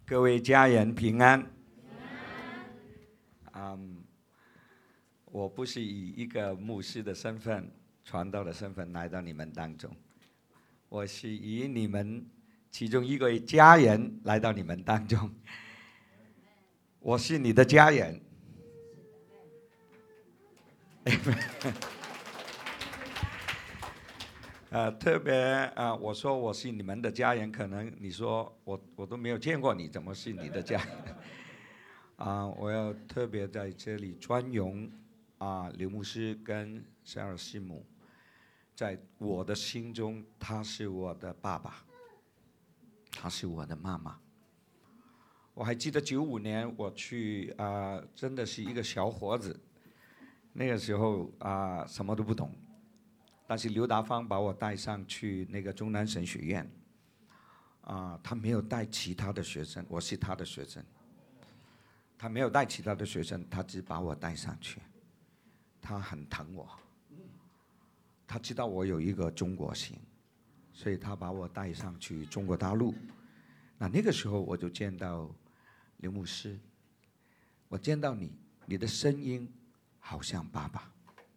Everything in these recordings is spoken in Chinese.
各位家人平安。我不是以一个牧师的身份、传道的身份来到你们当中，我是以你们其中一个家人来到你们当中。我是你的家人。特别我说我是你们的家人，可能你说我都没有见过你，怎么是你的家人？我要特别在这里专荣刘牧师跟塞尔师母，在我的心中，他是我的爸爸，他是我的妈妈。我还记得95年我去真的是一个小伙子，那个时候什么都不懂。但是刘达芳把我带上去那个中南神学院，他没有带其他的学生，我是他的学生。他没有带其他的学生，他只把我带上去。他很疼我，他知道我有一个中国心，所以他把我带上去中国大陆。那个时候我就见到刘牧师，我见到你，你的声音好像爸爸。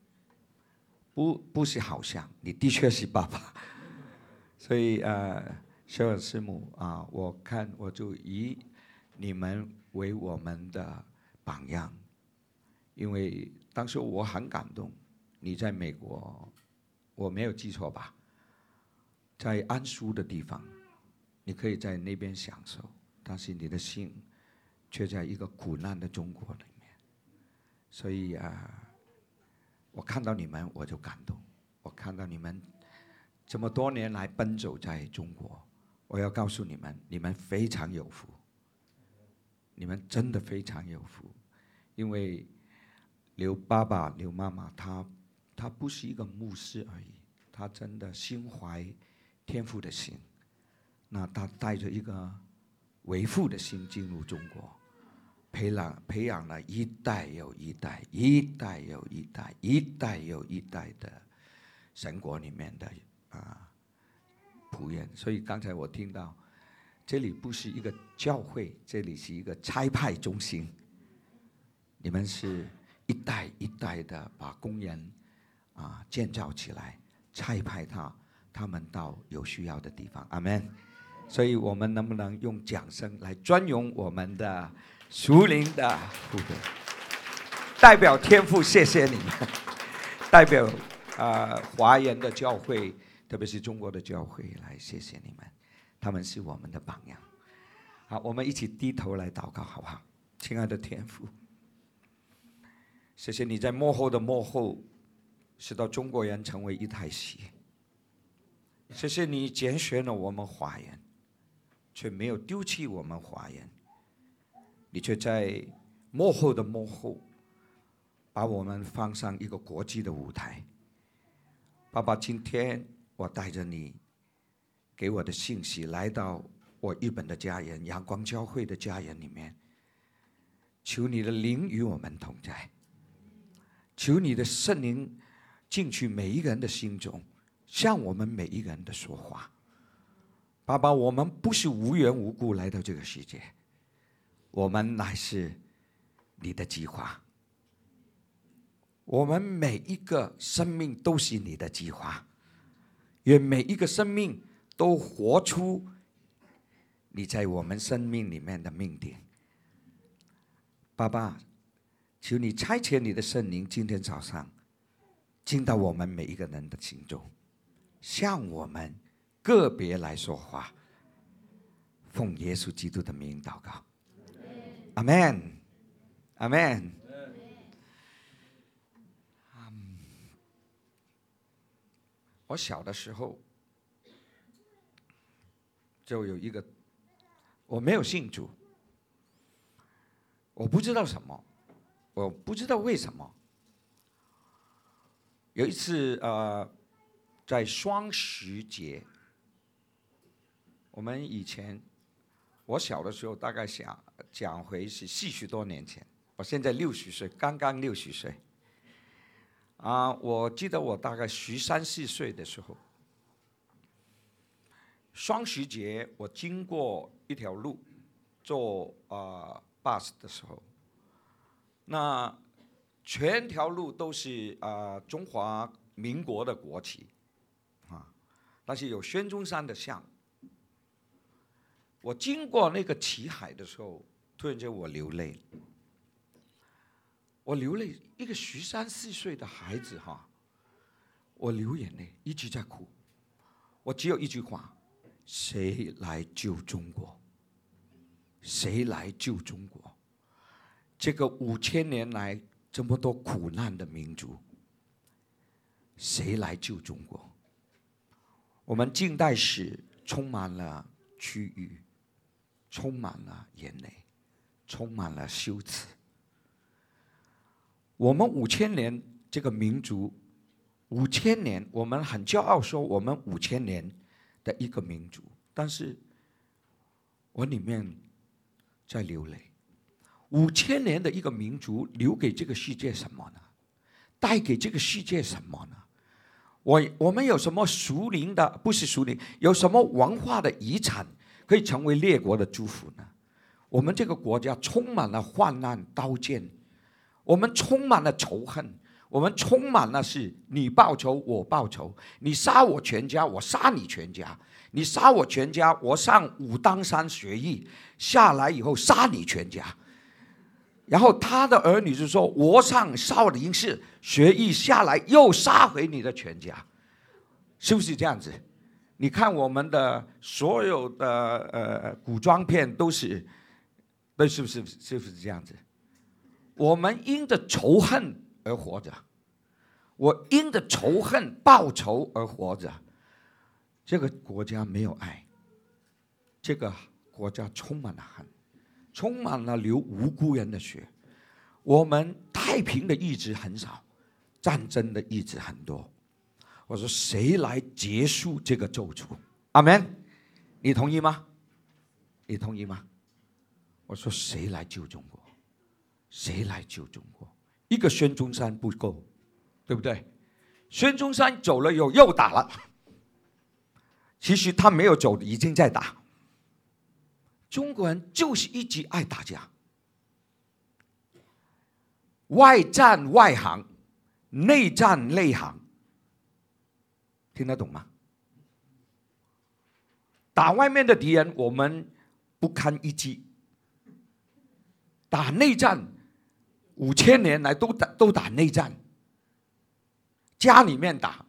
不是好像，你的确是爸爸。所以舍尔师母我就以你们为我们的榜样，因为当时我很感动。你在美国，我没有记错吧，在安舒的地方，你可以在那边享受，但是你的心却在一个苦难的中国里面。所以我看到你们我就感动，我看到你们这么多年来奔走在中国，我要告诉你们，你们非常有福，你们真的非常有福。因为刘爸爸、刘妈妈他不是一个牧师而已，他真的心怀天父的心，那他带着一个为父的心进入中国，培养了一代又一代、一代又一代、一代又一代的神国里面的仆人。所以刚才我听到，这里不是一个教会，这里是一个差派中心。你们是一代一代的把工人建造起来，差派他们到有需要的地方。阿们。所以我们能不能用掌声来专荣我们的属灵的父辈，代表天父谢谢你们，代表华人的教会，特别是中国的教会来谢谢你们，他们是我们的榜样。好，我们一起低头来祷告好不好？亲爱的天父，谢谢你在幕后的幕后，使到中国人成为一台戏。谢谢你拣选了我们华人，却没有丢弃我们华人，你却在幕后的幕后，把我们放上一个国际的舞台。爸爸，今天我带着你给我的信息来到我日本的家人、阳光教会的家人里面，求你的灵与我们同在，求你的圣灵进去每一个人的心中，向我们每一个人的说话。爸爸，我们不是无缘无故来到这个世界，我们乃是你的计划。我们每一个生命都是你的计划，愿每一个生命都活出你在我们生命里面的命定。爸爸，求你差遣你的圣灵今天早上进到我们每一个人的心中，向我们个别来说话，奉耶稣基督的名祷告，阿们，阿们。我小的时候就有一个，我没有信主，我不知道什么，我不知道为什么。有一次在双十节，我们以前我小的时候大概讲回是40多年前，我现在60岁，刚刚60岁。我记得我大概13、14岁的时候，双十节我经过一条路， 坐bus 的时候，那全条路都是中华民国的国旗啊，但是有孙中山的像。我经过那个旗海的时候，突然间我流泪。我流泪，一个13、14岁的孩子我流眼泪，一直在哭。我只有一句话：谁来救中国？谁来救中国？这个5000年来这么多苦难的民族，谁来救中国？我们近代史充满了屈辱，充满了眼泪，充满了羞耻。我们5000年这个民族，5000年，我们很骄傲说我们5000年的一个民族，但是我里面在流泪。5000年的一个民族，留给这个世界什么呢？带给这个世界什么呢？我们有什么属灵的？不是属灵，有什么文化的遗产可以成为列国的祝福呢？我们这个国家充满了患难、刀剑，我们充满了仇恨，我们充满了是你报仇我报仇，你杀我全家，我杀你全家，你杀我全家，我上武当山学艺，下来以后杀你全家。然后他的儿女就说：“我上少林寺学艺下来，又杀回你的全家。”是不是这样子？你看我们的所有的古装片都是，是不是这样子？我们因着仇恨而活着，我因着仇恨报仇而活着。这个国家没有爱，这个国家充满了恨，充满了流无辜人的血。我们太平的意志很少，战争的意志很多。我说谁来结束这个咒诅？阿们，你同意吗？你同意吗？我说谁来救中国？谁来救中国？一个孙中山不够，对不对？孙中山走了又打了，其实他没有走，已经在打。中国人就是一直爱打架，外战外行，内战内行，听得懂吗？打外面的敌人，我们不堪一击；打内战，5000年来都打内战，家里面打，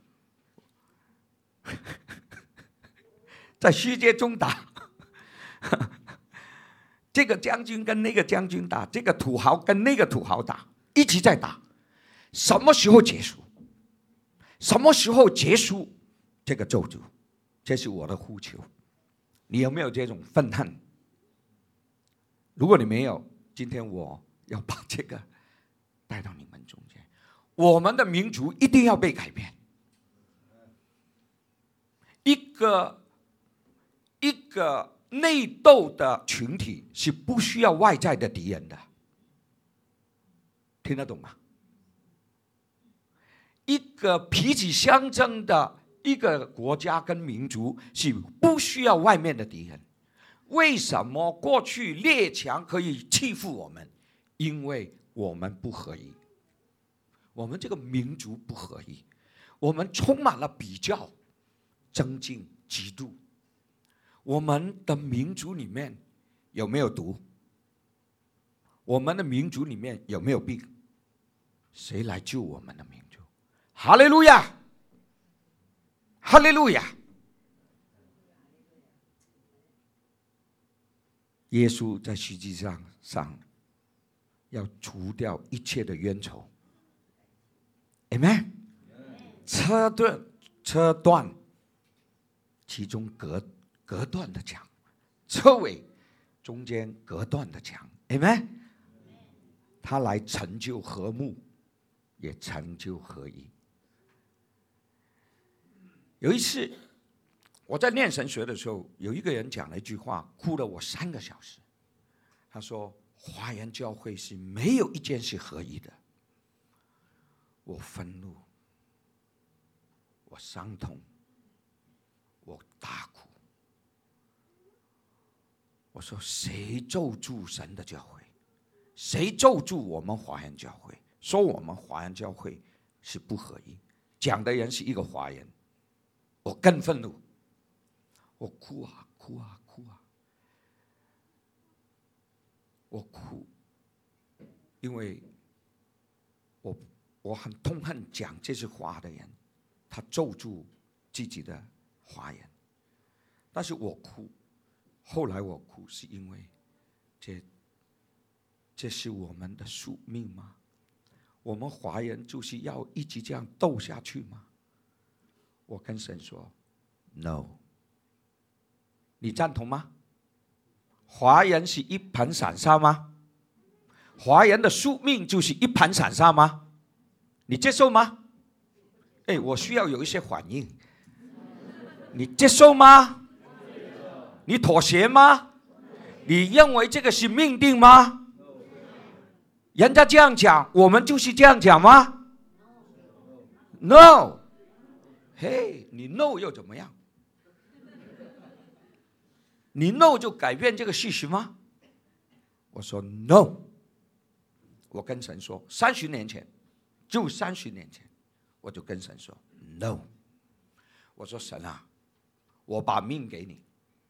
在世界中打。这个将军跟那个将军打，这个土豪跟那个土豪打，一直在打。什么时候结束？什么时候结束这个咒诅？这是我的呼求。你有没有这种愤恨？如果你没有，今天我要把这个带到你们中间。我们的民族一定要被改变。一个内斗的群体是不需要外在的敌人的，听得懂吗？一个彼此相争的一个国家跟民族是不需要外面的敌人。为什么过去列强可以欺负我们？因为我们不合一，我们这个民族不合一，我们充满了比较、争竞、嫉妒。我们的民族里面有没有毒？我们的民族里面有没有病？谁来救我们的民族？哈利路亚，哈利路亚！耶稣在实际上要除掉一切的冤仇。Amen。车断，其中隔断的墙，车尾中间隔断的墙。Amen。他来成就和睦，也成就合一。有一次我在念神学的时候，有一个人讲了一句话，哭了我3个小时。他说华人教会是没有一件是合一的。我愤怒，我伤痛，我大哭。 我说谁咒诅神的教会？谁咒诅我们华人教会？说我们华人教会是不合一，讲的人是一个华人，我更愤怒，我哭啊哭啊哭啊，我哭，因为我很痛恨讲这些话的人，他咒诅自己的华人，但是我哭，后来我哭是因为这是我们的宿命吗？我们华人就是要一直这样斗下去吗？我跟神说 ，No。你赞同吗？华人是一盘散沙吗？华人的宿命就是一盘散沙吗？你接受吗？哎，我需要有一些反应。你接受吗？你妥协吗？你认为这个是命定吗？人家这样讲，我们就是这样讲吗 ？No。嘿，你 No 又怎么样？你 No 就改变这个事实吗？我说 No。我跟神说，30年前，就30年前，我就跟神说 No。我说神啊，我把命给你，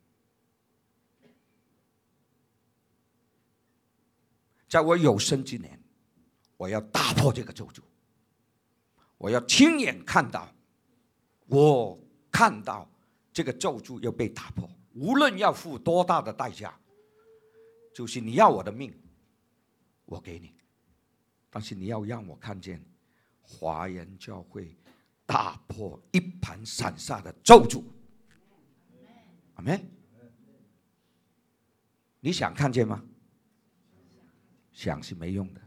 在我有生之年，我要打破这个咒诅，我要亲眼看到，我看到这个咒诅要被打破，无论要付多大的代价，就是你要我的命，我给你，但是你要让我看见华人教会打破一盘散沙的咒诅。阿们。你想看见吗？想是没用的。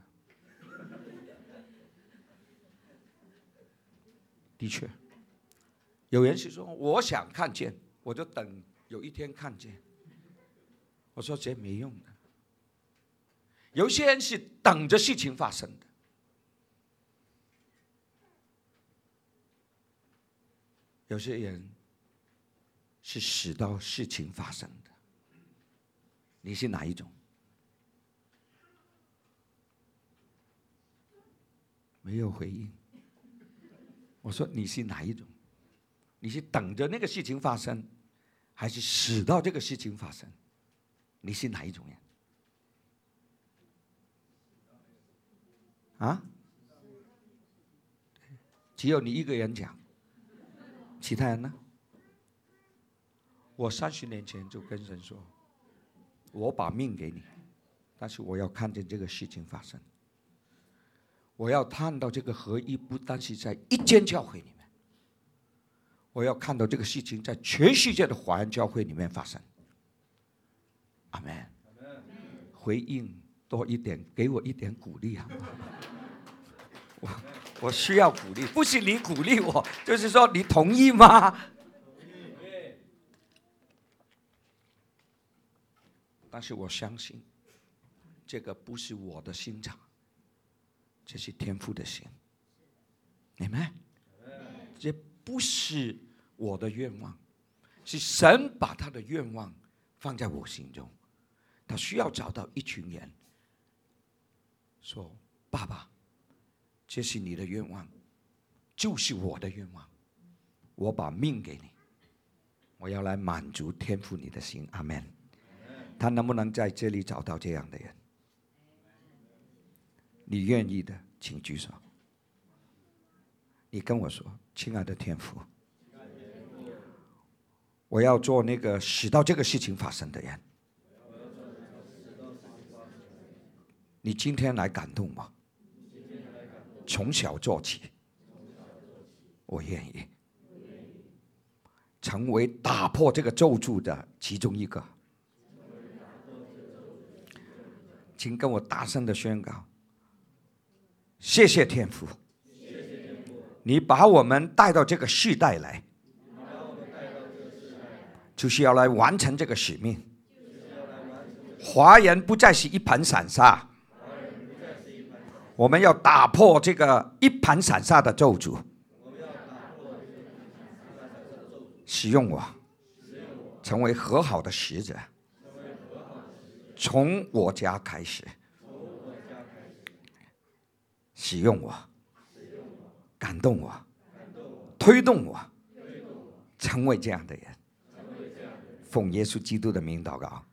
的确，有人是说我想看见，我就等有一天看见。我说这没用的。有些人是等着事情发生的，有些人是使到事情发生的。你是哪一种？没有回应。我说你是哪一种？你是等着那个事情发生，还是使到这个事情发生？你是哪一种人？啊？只有你一个人讲，其他人呢？我30年前就跟神说，我把命给你，但是我要看见这个事情发生。我要看到这个合一不单是在一间教会里面，我要看到这个事情在全世界的华人教会里面发生。阿们。回应多一点，给我一点鼓励好吗？我需要鼓励，不是你鼓励我，就是说你同意吗？但是我相信，这个不是我的心肠，这是天父的心。你们，这不是我的愿望，是神把他的愿望放在我心中。他需要找到一群人，说：“爸爸，这是你的愿望，就是我的愿望。我把命给你，我要来满足天父你的心。”阿们。他能不能在这里找到这样的人？你愿意的，请举手。你跟我说，亲爱的天父，我要做那个使到这个事情发生的人。你今天来感动我，从小做起，我愿意成为打破这个咒诅的其中一个。请跟我大声的宣告，谢谢天父，你把我们带到这个世代来，就是要来完成这个使命。华人不再是一盘散沙，我们要打破这个一盘散沙的咒诅。使用我，成为和好的使者， 从我家开始，使用我，感动我，推动我，成为这样的人。奉耶稣基督的名祷告，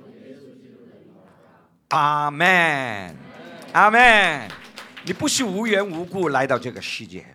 阿们，阿们。你不是无缘无故来到这个世界，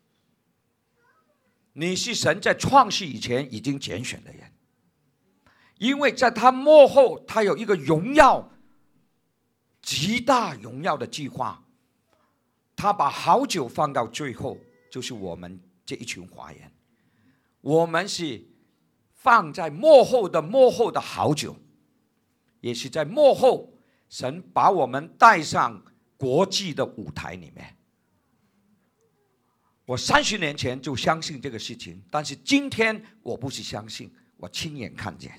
你是神在创世以前已经拣选的人，因为在他幕后，他有一个荣耀、极大荣耀的计划，他把好酒放到最后，就是我们这一群华人，我们是放在幕后的好酒，也是在幕后，神把我们带上国际的舞台里面。我30年前就相信这个事情，但是今天我不是相信，我亲眼看见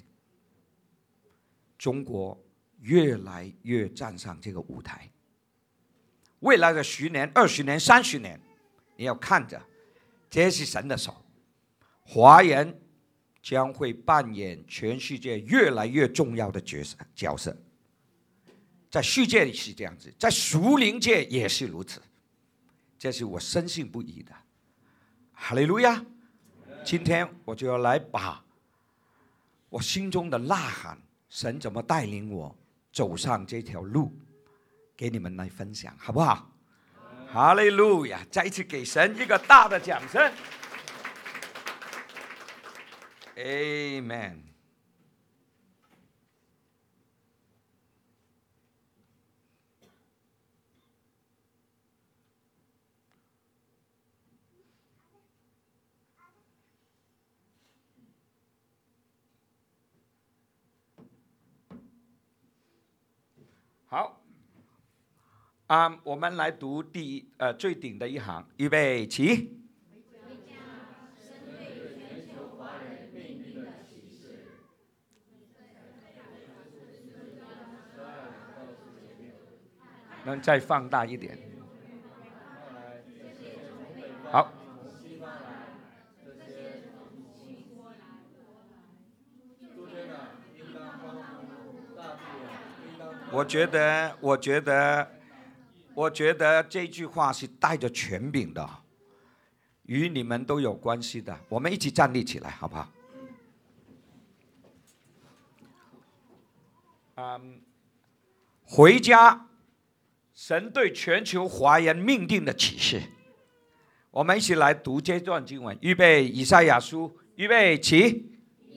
中国越来越站上这个舞台。未来的10年、20年、30年，你要看着，这是神的手，华人将会扮演全世界越来越重要的角色。在世界里是这样子，在属灵界也是如此，这是我深信不疑的。哈利路亚！今天我就要来把我心中的呐喊，神怎么带领我走上这条路，给你们来分享，好不好？哈利路亚！再一次给神一个大的掌声。Amen。好，我们来读最顶的一行，预备起。能再放大一点？好。我觉得这句话是带着权柄的，与你们都有关系的。我们一起站立起来，好不好？回家，神对全球华人命定的启示。我们一起来读这段经文，预备，以赛亚书，预备起。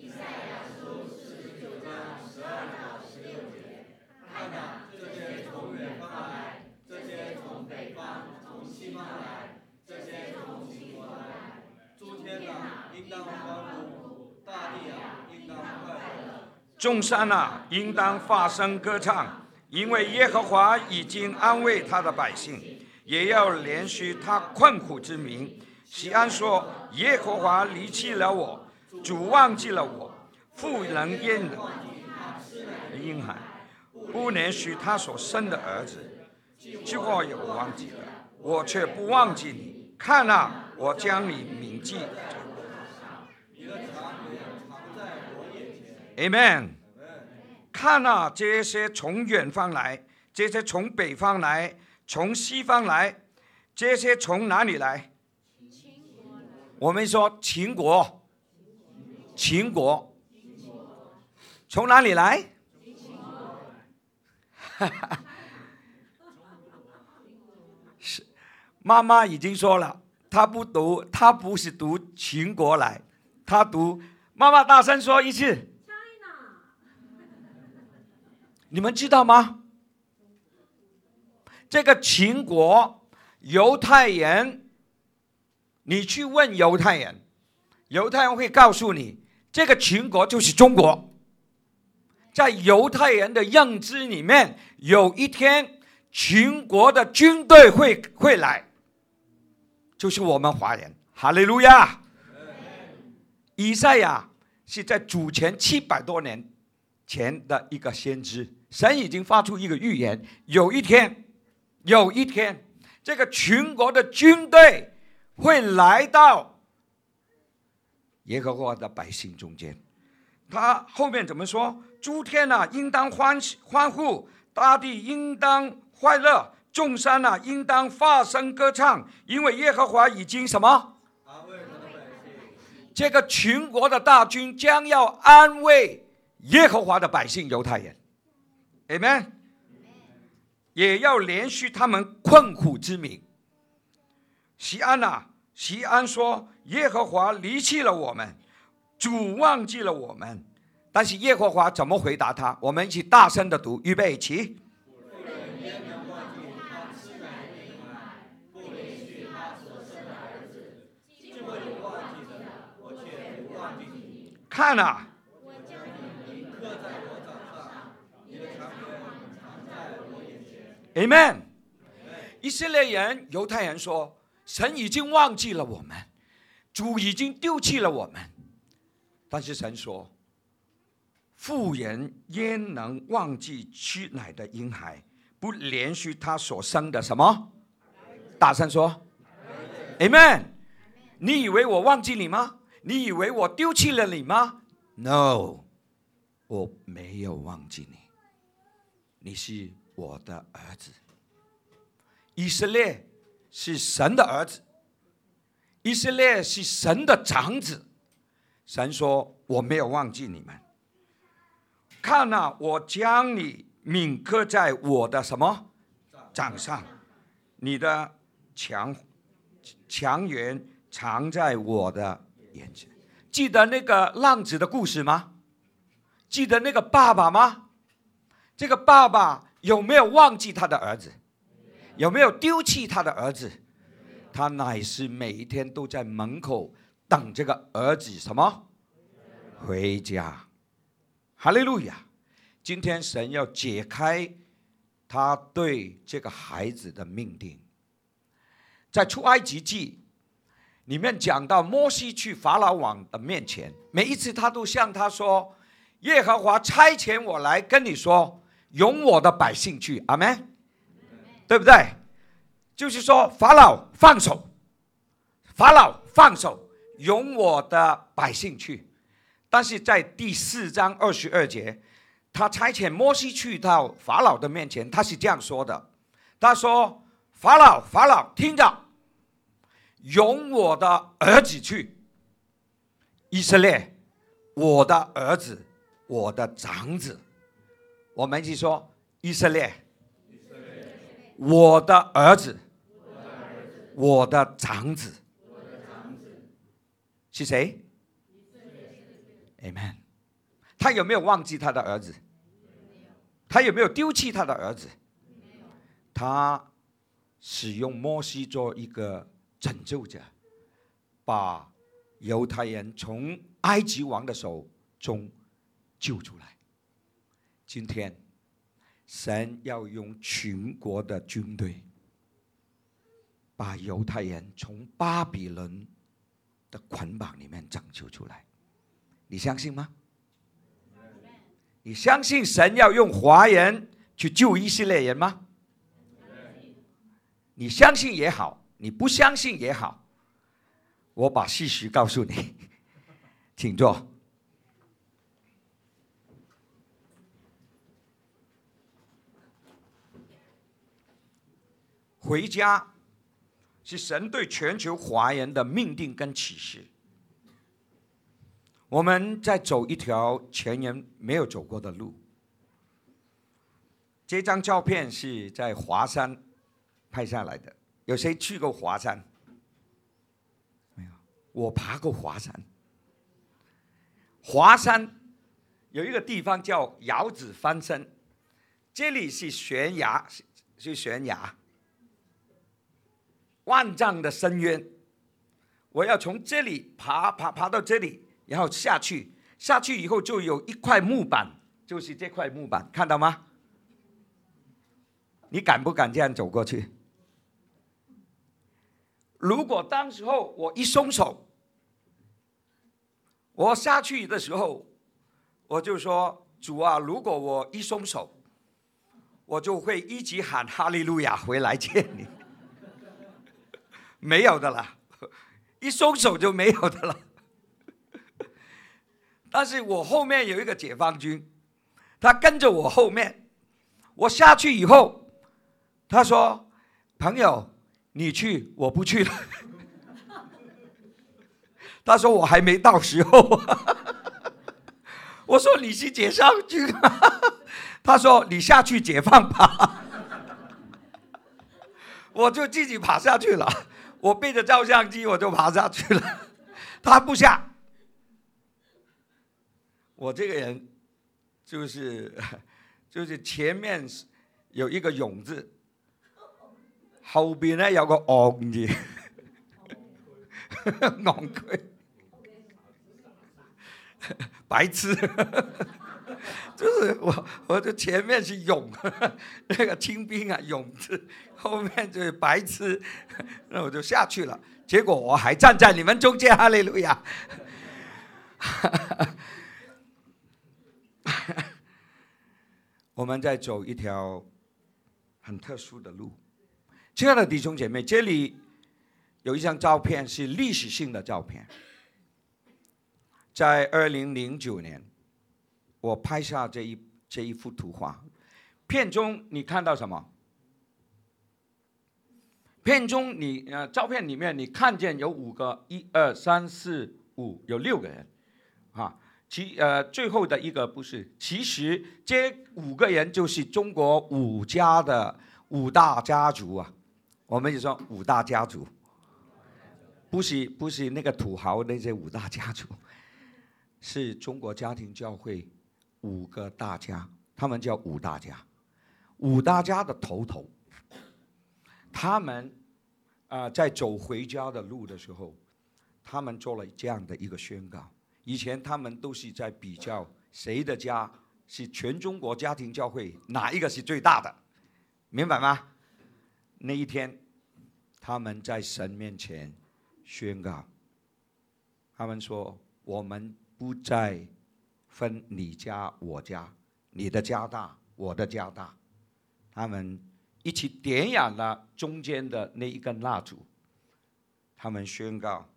众山啊，应当发声歌唱，因为耶和华已经安慰他的百姓，也要怜恤他困苦之民。西安说：耶和华离弃了我，主忘记了我，不能婴孩，不怜恤他所生的儿子。这话也不忘记了，我却不忘记你。看啊，我将你铭记。Amen。 看啊，这些从远方来，这些从北方来，从西方来，这些从哪里来？我们说秦国，秦国，从哪里来？是，妈妈已经说了，她不是读秦国来，她读，妈妈大声说一次。你们知道吗？这个秦国犹太人，你去问犹太人，犹太人会告诉你，这个秦国就是中国。在犹太人的认知里面，有一天秦国的军队会来，就是我们华人。哈利路亚！以赛亚是在主前700多年前的一个先知。神已经发出一个预言，有一天，这个秦国的军队会来到耶和华的百姓中间。 他后面怎么说？诸天啊，应当欢呼；大地应当快乐；众山啊，应当发声歌唱，因为耶和华已经什么？这个群国的大军将要安慰耶和华的百姓犹太人 ，Amen。也要连续他们困苦之民。西安啊，西安说：耶和华离弃了我们，主忘记了我们。但是耶和华怎么回答他？我们一起大声的读，预备起。看啊，Amen。以色列人、犹太人说，神已经忘记了我们，主已经丢弃了我们。但是神说，妇人焉能忘记吃奶的婴孩，不连续他所生的什么？大声说 Amen。 你以为我忘记你吗？你以为我丢弃了你吗？ No， 我没有忘记你，你是我的儿子。以色列是神的儿子，以色列是神的长子。神说，我没有忘记你们。看啊，我将你铭刻在我的什么掌上，你的强援藏在我的眼前。记得那个浪子的故事吗？记得那个爸爸吗？这个爸爸有没有忘记他的儿子？有没有丢弃他的儿子？他乃是每一天都在门口等这个儿子什么？回家。哈利路亚！今天神要解开他对这个孩子的命定。在出埃及记里面讲到，摩西去法老王的面前，每一次他都向他说，耶和华差遣我来跟你说，容我的百姓去。阿们，对不对？就是说，法老放手，法老放手，容我的百姓去。但是在第4章22节，他差遣摩西去到法老的面前，他是这样说的，他说，法老听着，容我的儿子去。以色列，我的儿子，我的长子。我们一起说，以色列，我的儿子，我的长子。是谁？ Amen。 他有没有忘记他的儿子？他有没有丢弃他的儿子？他使用摩西做一个拯救者，把犹太人从埃及王的手中救出来。今天神要用群国的军队把犹太人从巴比伦的捆绑里面拯救出来。你相信吗？你相信神要用华人去救以色列人吗？你相信也好，你不相信也好，我把事实告诉你。请坐。回家是神对全球华人的命定跟启示。我们在走一条前人没有走过的路。这张照片是在华山拍下来的，有谁去过华山？没有，我爬过华山。华山有一个地方叫窑子翻身，这里是悬崖，是悬崖，万丈的深渊。我要从这里爬到这里。然后下去以后就有一块木板，就是这块木板，看到吗？你敢不敢这样走过去？如果当时候我一松手，我下去的时候，我就说，主啊，如果我一松手，我就会一直喊哈利路亚回来见你。没有的了，一松手就没有的了。 但是我后面有一个解放军，他跟着我后面。我下去以后，他说：“朋友，你去，我不去了。”他说：“我还没到时候。”我说：“你是解放军啊？”他说：“你下去解放吧。”我就自己爬下去了，我背着照相机我就爬下去了，他不下。我这个人就是前面有一个勇字，後邊咧有個昂字，昂貴，白痴，就是我的前面是勇，那个清兵啊勇字，后面就是白痴，那我就下去了。结果我还站在你们中间，哈利路亚！我们在走一条很特殊的路。亲爱的弟兄姐妹，这里有一张照片是历史性的照片。在2009年，我拍下这一幅图画。片中你看到什么？片中照片里面你看见有5个，1、2、3、4、5，有6个人，啊。最后的一个不是，其实这5个人就是中国5大家族啊，我们就说5大家族，不是那个土豪那些5大家族，是中国家庭教会5个大家，他们叫5大家，5大家的头，他们在走回家的路的时候，他们做了这样的一个宣告。以前他们都是在比较谁的家是全中国家庭教会哪一个是最大的，明白吗？那一天，他们在神面前宣告，他们说：“我们不再分你家我家，你的家大，我的家大。”他们一起点燃了中间的那一根蜡烛，他们宣告。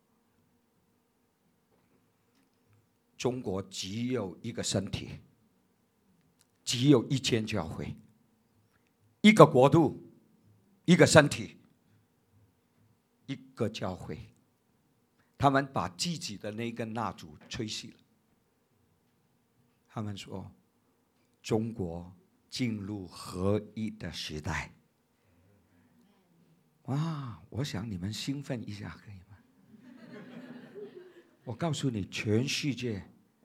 中国只有一个身体，只有一间教会，一个国度，一个身体，一个教会。他们把自己的那根蜡烛吹熄了。他们说：“中国进入合一的时代。”哇！我想你们兴奋一下，可以吗？我告诉你，全世界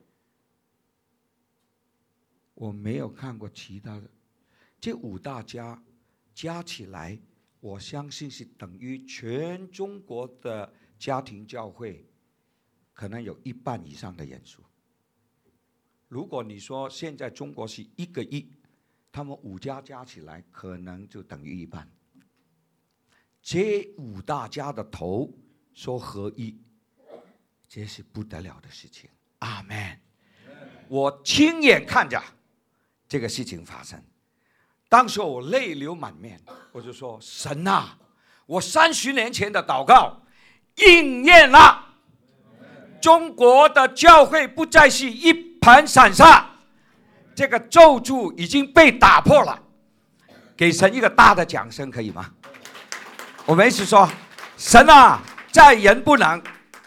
我没有看过其他的，这5大家加起来，我相信是等于全中国的家庭教会，可能有1半以上的人数。如果你说现在中国是1个亿，他们5家加起来，可能就等于1半。这5大家的头说合一，这是不得了的事情。阿们！我亲眼看着这个事情发生，当时我泪流满面，我就说：“神啊，我30年前的祷告应验了，中国的教会不再是一盘散沙，这个咒诅已经被打破了。”给神一个大的掌声，可以吗？我们一起说：“神啊，在人不能，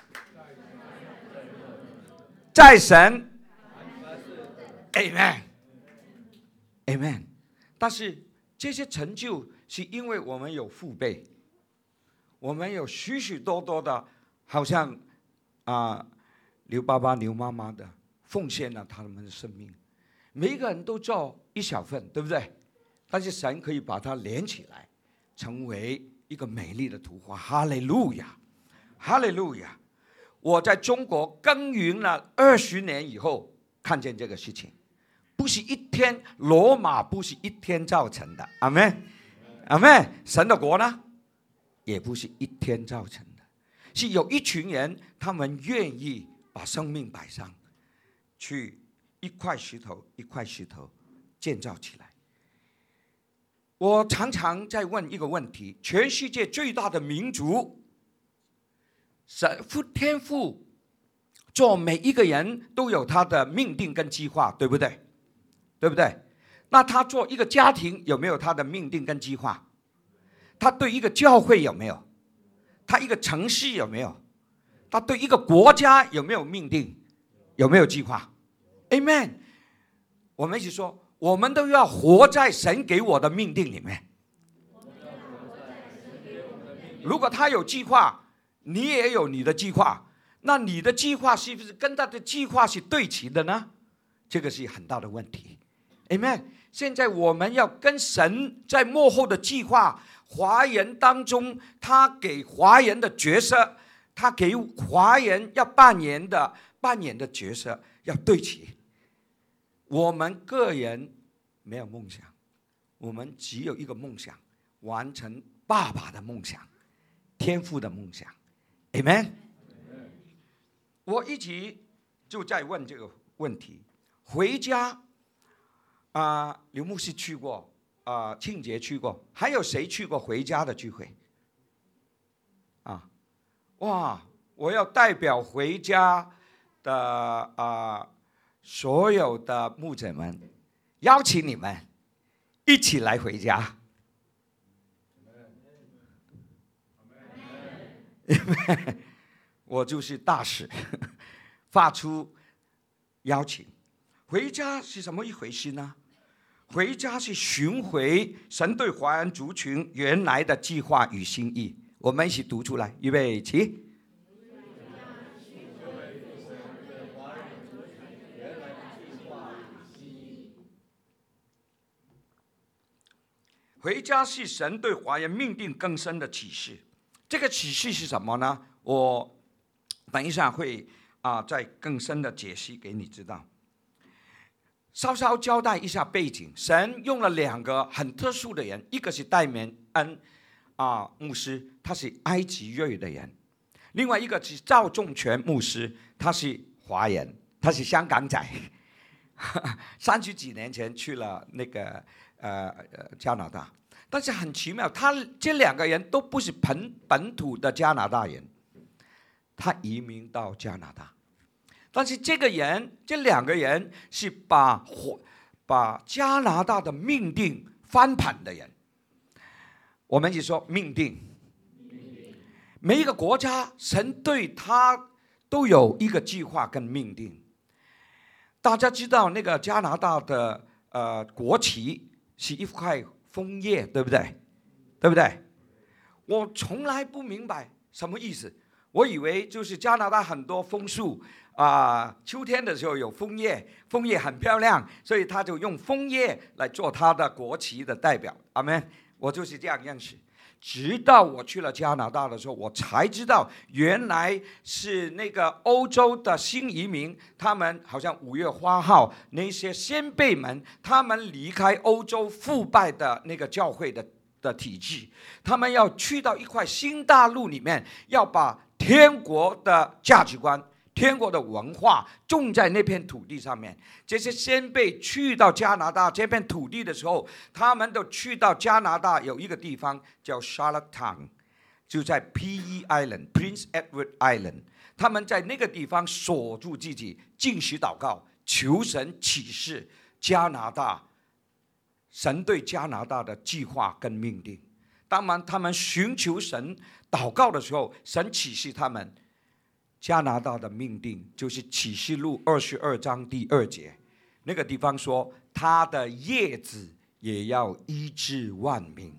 在神。” Amen。Amen。但是这些成就是因为我们有父辈，我们有许许多多的，好像刘爸爸、刘妈妈的奉献了他们的生命，每一个人都做一小份，对不对？但是神可以把它连起来，成为一个美丽的图画。哈利路亚，哈利路亚！我在中国耕耘了20年以后，看见这个事情。不是一天，罗马不是一天造成的，阿们，阿们。神的国呢，也不是一天造成的，是有一群人，他们愿意把生命摆上，去一块石头一块石头建造起来。我常常在问一个问题：全世界最大的民族，天父做每一个人都有他的命定跟计划，对不对？对不对？那他做一个家庭有没有他的命定跟计划？他对一个教会有没有？他一个城市有没有？他对一个国家有没有命定？有没有计划 ？Amen。我们一起说，我们都要活在神给我的命定里面。如果他有计划，你也有你的计划，那你的计划是不是跟他的计划是对齐的呢？这个是很大的问题。Amen。现在我们要跟神在幕后的计划，华人当中，他给华人的角色，他给华人要扮演的角色要对齐。我们个人没有梦想，我们只有一个梦想，完成爸爸的梦想，天父的梦想。Amen。我一直就在问这个问题。回家刘牧师去过，庆杰去过，还有谁去过回家的聚会？哇！我要代表回家的所有的牧者们，邀请你们一起来回家。我就是大使，发出邀请。回家是什么一回事呢？回家是寻回神对华人族群原来的计划与心意。我们一起读出来，预备起。回家是神对华人命定更深的启示。这个启示是什么呢？我等一下会再更深的解析给你知道。稍稍交代一下背景。神用了2个很特殊的人，一个是戴冕恩牧师，他是埃及裔的人；另外一个是赵仲全牧师，他是华人，他是香港仔，30几年前去了那个加拿大。但是很奇妙，他这2个人都不是本土的加拿大人，他移民到加拿大。但是这2个人是把加拿大的命定翻盘的人。我们一起说命定。每一个国家，神对他都有一个计划跟命定。大家知道那个加拿大的国旗是一块枫叶，对不对？对不对？我从来不明白什么意思，我以为就是加拿大很多枫树秋天的时候有枫叶，枫叶很漂亮，所以他就用枫叶来做他的国旗的代表。阿们，我就是这样认识。直到我去了加拿大的时候，我才知道原来是那个欧洲的新移民，他们好像5月花号那些先辈们，他们离开欧洲腐败的那个教会的体制，他们要去到一块新大陆里面，要把天国的价值观、天国的文化种在那片土地上面。这些先辈去到加拿大这片土地的时候，他们都去到加拿大有一个地方叫 Charlottetown， 就在 PE Island Prince Edward Island。 他们在那个地方锁住自己，禁食祷告，求神启示加拿大，神对加拿大的计划跟命定。当他们寻求神祷告的时候，神启示他们加拿大的命定，就是启示录22章第2节，那个地方说他的叶子也要医治万民。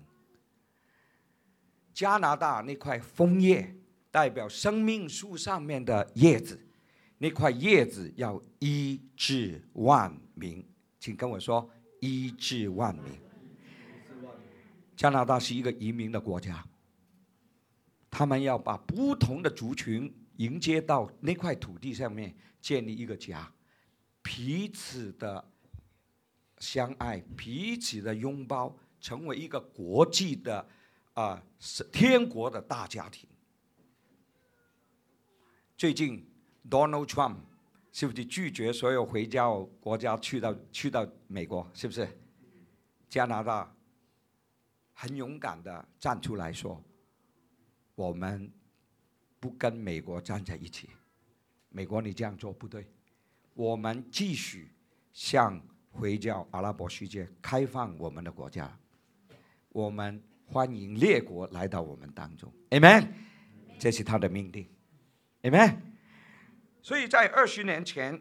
加拿大那块枫叶代表生命树上面的叶子，那块叶子要医治万民。请跟我说医治万民。加拿大是一个移民的国家，他们要把不同的族群迎接到那块土地上面，建立一个家，彼此的相爱，彼此的拥抱，成为一个国际的天国的大家庭。最近 Donald Trump 是不是拒绝所有回教国家去到美国？是不是？加拿大很勇敢的站出来说，我们不跟美国站在一起， 美国你这样做不对，我们继续向回教阿拉伯世界开放我们的国家，我们欢迎列国来到我们当中 ，Amen， 这是他的命令 ，Amen。所以在20年前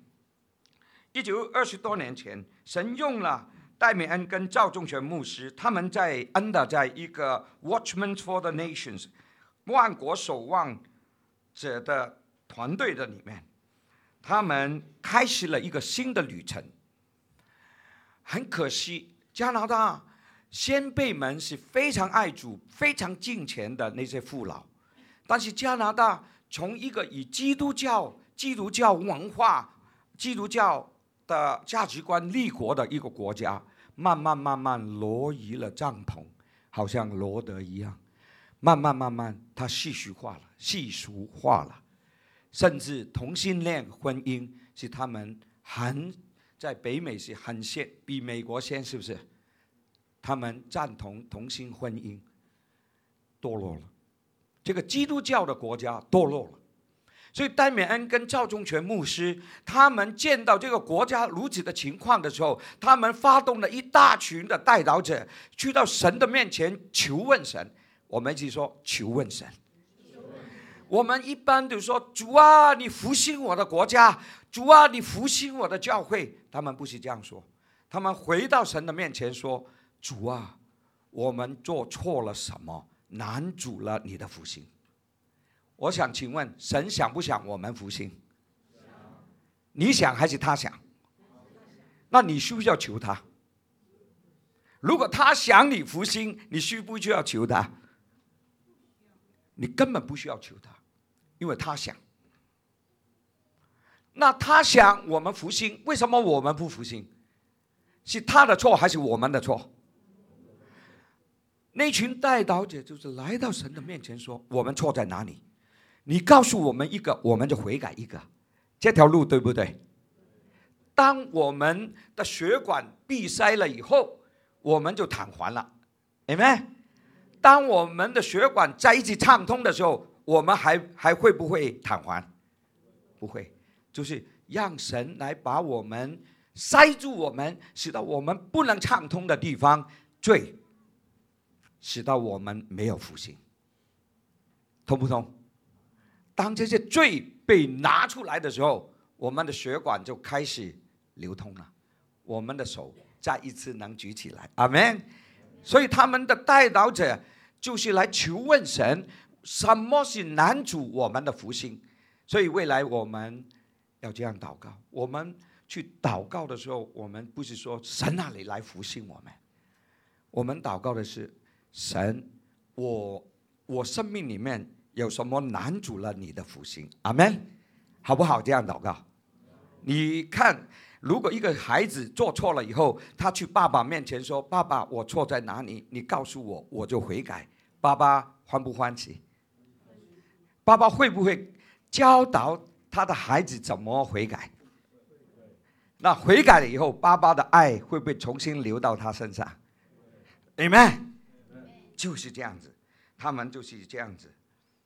，20多年前，神用了戴美恩跟赵仲全牧师，他们在一个 Watchmen for the Nations 万国守望者的团队的里面，他们开始了一个新的旅程。很可惜，加拿大先辈们是非常爱主、非常敬虔的那些父老，但是加拿大从一个以基督教文化、基督教的价值观立国的一个国家，慢慢挪移了帐篷，好像罗德一样，慢慢它世俗化了，甚至同性恋婚姻是他们在北美是很先，比美国先，是不是？他们赞同同性婚姻，堕落了。这个基督教的国家堕落了，所以戴美恩跟赵仲全牧师，他们见到这个国家如此的情况的时候，他们发动了一大群的代祷者，去到神的面前求问神。我们一起说求问神。我们一般都说主啊，你复兴我的国家，主啊，你复兴我的教会。他们不是这样说，他们回到神的面前说，主啊，我们做错了什么，难阻了你的复兴。我想请问，神想不想我们复兴？你想还是他想？那你需不需要求他？如果他想你复兴，你需不需要求他？你根本不需要求他，因为他想。那他想我们复兴，为什么我们不复兴？是他的错还是我们的错？那群代祷者就是来到神的面前说，我们错在哪里？你告诉我们一个，我们就悔改一个，这条路对不对？当我们的血管闭塞了以后，我们就躺还了 Amen。 当我们的血管在一起畅通的时候，我们还会不会躺还？不会，就是让神来把我们塞住，我们使到我们不能畅通的地方罪，使到我们没有复兴，通不通？当这些罪被拿出来的时候，我们的血管就开始流通了，我们的手再一次能举起来，阿们。所以他们的代祷者就是来求问神，什么是难阻我们的复兴。所以未来我们要这样祷告，我们去祷告的时候，我们不是说神啊你来复兴我们，我们祷告的是神，我生命里面有什么难阻了你的复兴，阿们，好不好？这样祷告。你看，如果一个孩子做错了以后，他去爸爸面前说，爸爸我错在哪里，你告诉我，我就悔改，爸爸欢不欢喜？爸爸会不会教导他的孩子怎么悔改？那悔改了以后，爸爸的爱会不会重新流到他身上？ Amen。 就是这样子，他们就是这样子。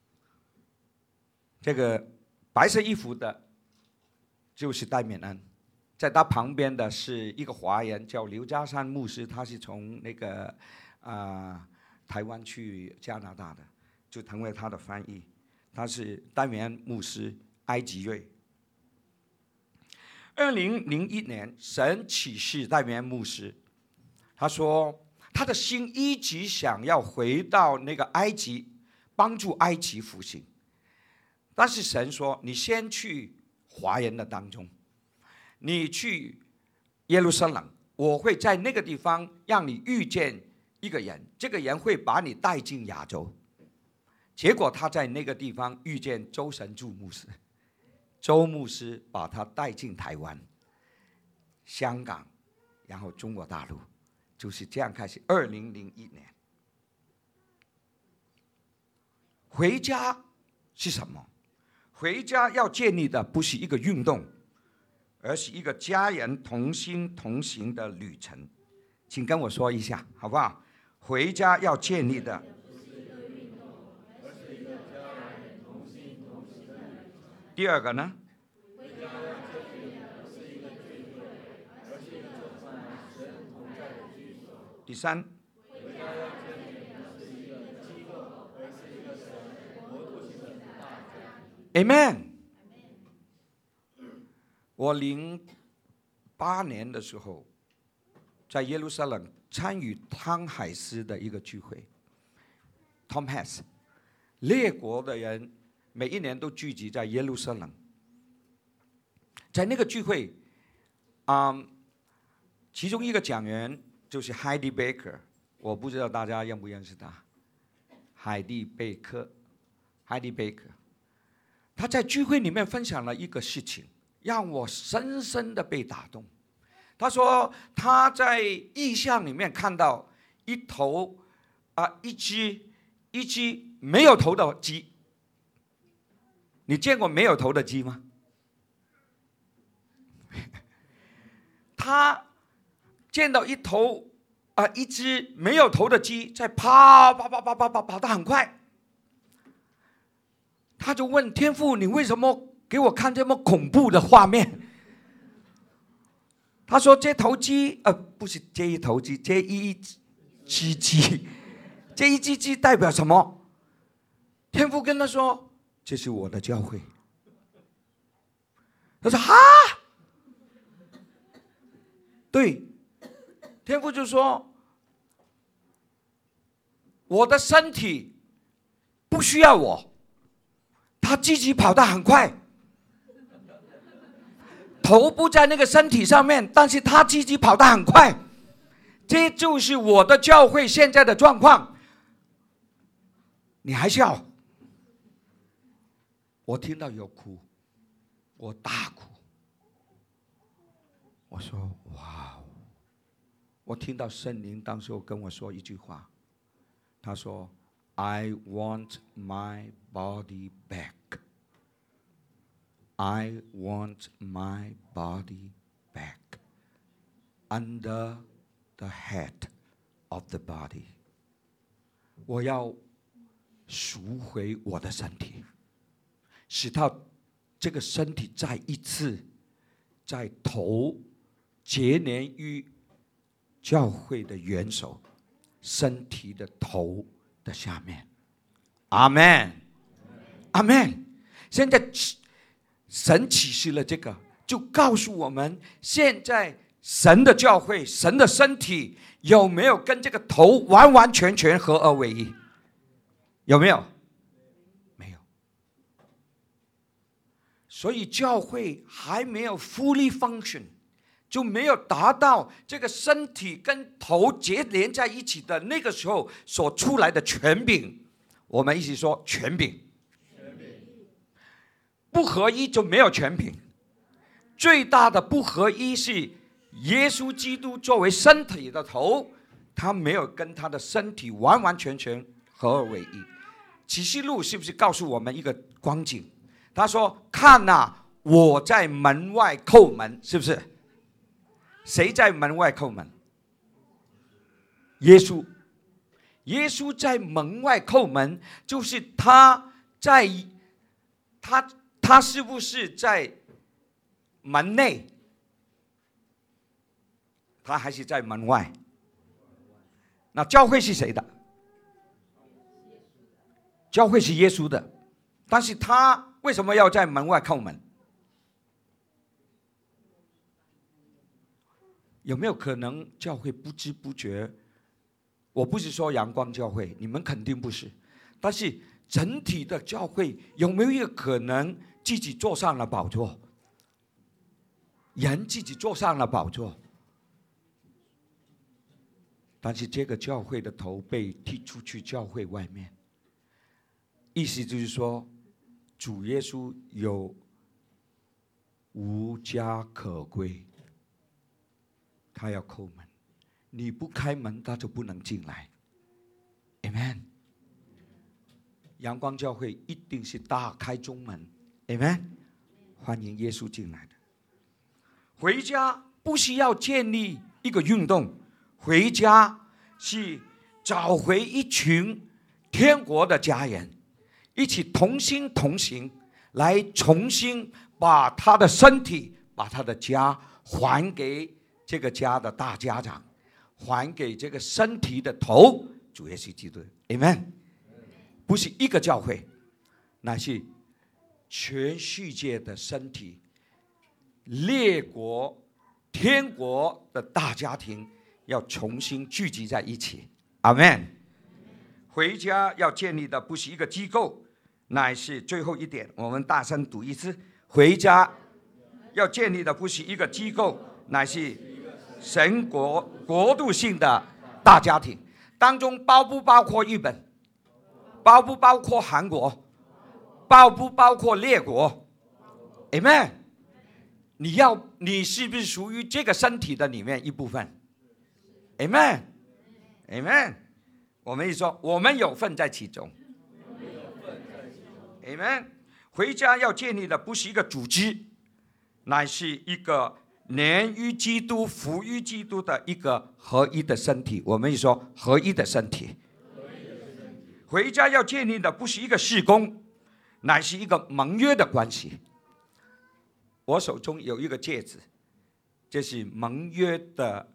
这个白色衣服的就是戴美恩，在他旁边的是一个华人叫刘家山牧师，他是从那个台湾去加拿大的，就成为他的翻译。他是戴美恩牧师，埃及裔。2001年，神启示戴美恩牧师，他说他的心一直想要回到那个埃及，帮助埃及复兴。但是神说，你先去华人的当中，你去耶路撒冷，我会在那个地方让你遇见一个人，这个人会把你带进亚洲。结果他在那个地方遇见周神助牧师，周牧师把他带进台湾、香港，然后中国大陆，就是这样开始。2001年，回家是什么？回家要建立的不是一个运动，而是一个家人同心同行的旅程。请跟我说一下好不好？回家要建立的第二个呢？第三，Amen。我08年的时候，在耶路撒冷参与汤海斯的一个聚会 ，Tom Hanks， 列国的人每一年都聚集在耶路撒冷，在那个聚会，其中一个讲员就是 Heidi Baker， 我不知道大家认不认识他，海蒂贝克 ，Heidi Baker。他在聚会里面分享了一个事情，让我深深的被打动。他说他在异象里面看到一只没有头的鸡。你见过没有头的鸡吗？他见到一只没有头的鸡在跑得很快。他就问天父：“你为什么给我看这么恐怖的画面？”他说：“这头鸡，不是这一头鸡，这一只鸡，这一只鸡代表什么？”天父跟他说：“这是我的教会。”他说：“哈？”对，天父就说：“我的身体不需要我。”他自己跑得很快，头不在那个身体上面，但是他自己跑得很快，这就是我的教会现在的状况。你还笑？我听到有哭，我大哭。我说：“哇！”我听到圣灵当时跟我说一句话，他说：“I want my body back. I want my body back under the head of the body.” 我要赎回我的身体，使到这个身体再一次在头结连于教会的元首身体的头的下面。阿们，阿们。现在神启示了这个，就告诉我们，现在神的教会，神的身体有没有跟这个头完完全全合而为一？有没有？没有。所以教会还没有 fully function， 就没有达到这个身体跟头结连在一起的那个时候所出来的权柄。我们一起说权柄。不合一就没有权柄。最大的不合一是耶稣基督作为身体的头，他没有跟他的身体完完全全合而为一。启示录是不是告诉我们一个光景？他说：“看哪，我在门外叩门。”是不是？谁在门外叩门？耶稣。耶稣在门外叩门，就是他是不是在门内？他还是在门外？那教会是谁的？教会是耶稣的，但是他为什么要在门外叩门？有没有可能教会不知不觉？我不是说阳光教会，你们肯定不是，但是整体的教会有没有一个可能自己坐上了宝座？人自己坐上了宝座，但是这个教会的头被踢出去教会外面，意思就是说，主耶稣有无家可归，他要叩门，你不开门，他就不能进来。Amen。阳光教会一定是大开中门 ，Amen， 欢迎耶稣进来的。回家不需要建立一个运动，回家是找回一群天国的家人，一起同心同行来重新把他的身体、把他的家还给这个家的大家长，还给这个身体的头，主耶稣基督。 Amen。 不是一个教会，乃是全世界的身体，列国、天国的大家庭要重新聚集在一起。阿们。回家要建立的不是一个机构，乃是最后一点，我们大声读一次：回家要建立的不是一个机构，乃是神国度性的大家庭。当中包不包括日本？包不包括韩国？包不包括列国？ Amen。 你是不是属于这个身体的里面一部分？ Amen。 Amen。 我们一说，我们有份在其中。 Amen。 回家要建立的不是一个组织，乃是一个连于基督、服于基督的一个合一的身体。我们一说，合一的身体。回家要建立的不是一个事工，乃是一个盟约的关系。我手中有一个戒指，这是盟约的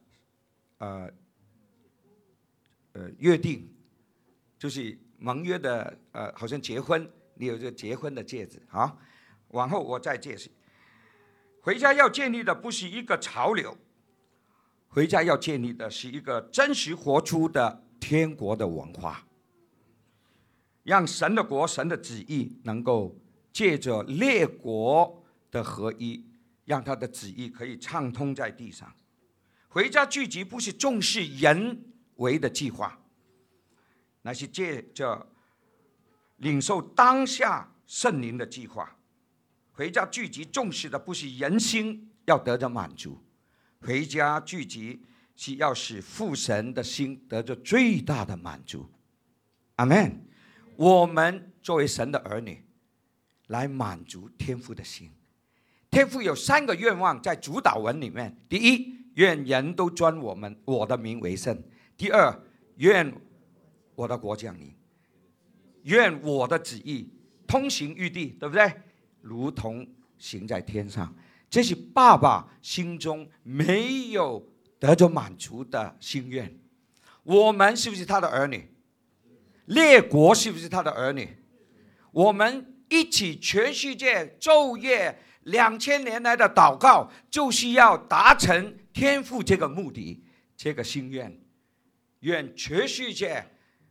约定，就是盟约的好像结婚，你有这个结婚的戒指。好，往后我再解释。回家要建立的不是一个潮流，回家要建立的是一个真实活出的天国的文化，让神的国、神的旨意能够借着列国的合一，让他的旨意可以畅通在地上。回家聚集不是重视人为的计划，乃是借着领受当下圣灵的计划。回家聚集重视的不是人心要得着满足，回家聚集是要使父神的心得着最大的满足。阿们。我们作为神的儿女，来满足天父的心。天父有3个愿望在主祷文里面：第一，愿人都尊我的名为圣；第二，愿我的国降临；愿我的旨意通行于地，对不对？如同行在天上。这是爸爸心中没有得着满足的心愿。我们是不是他的儿女？列国是不是他的儿女？我们一起全世界昼夜2000年来的祷告，就是要达成天父这个目的，这个心愿。愿全世界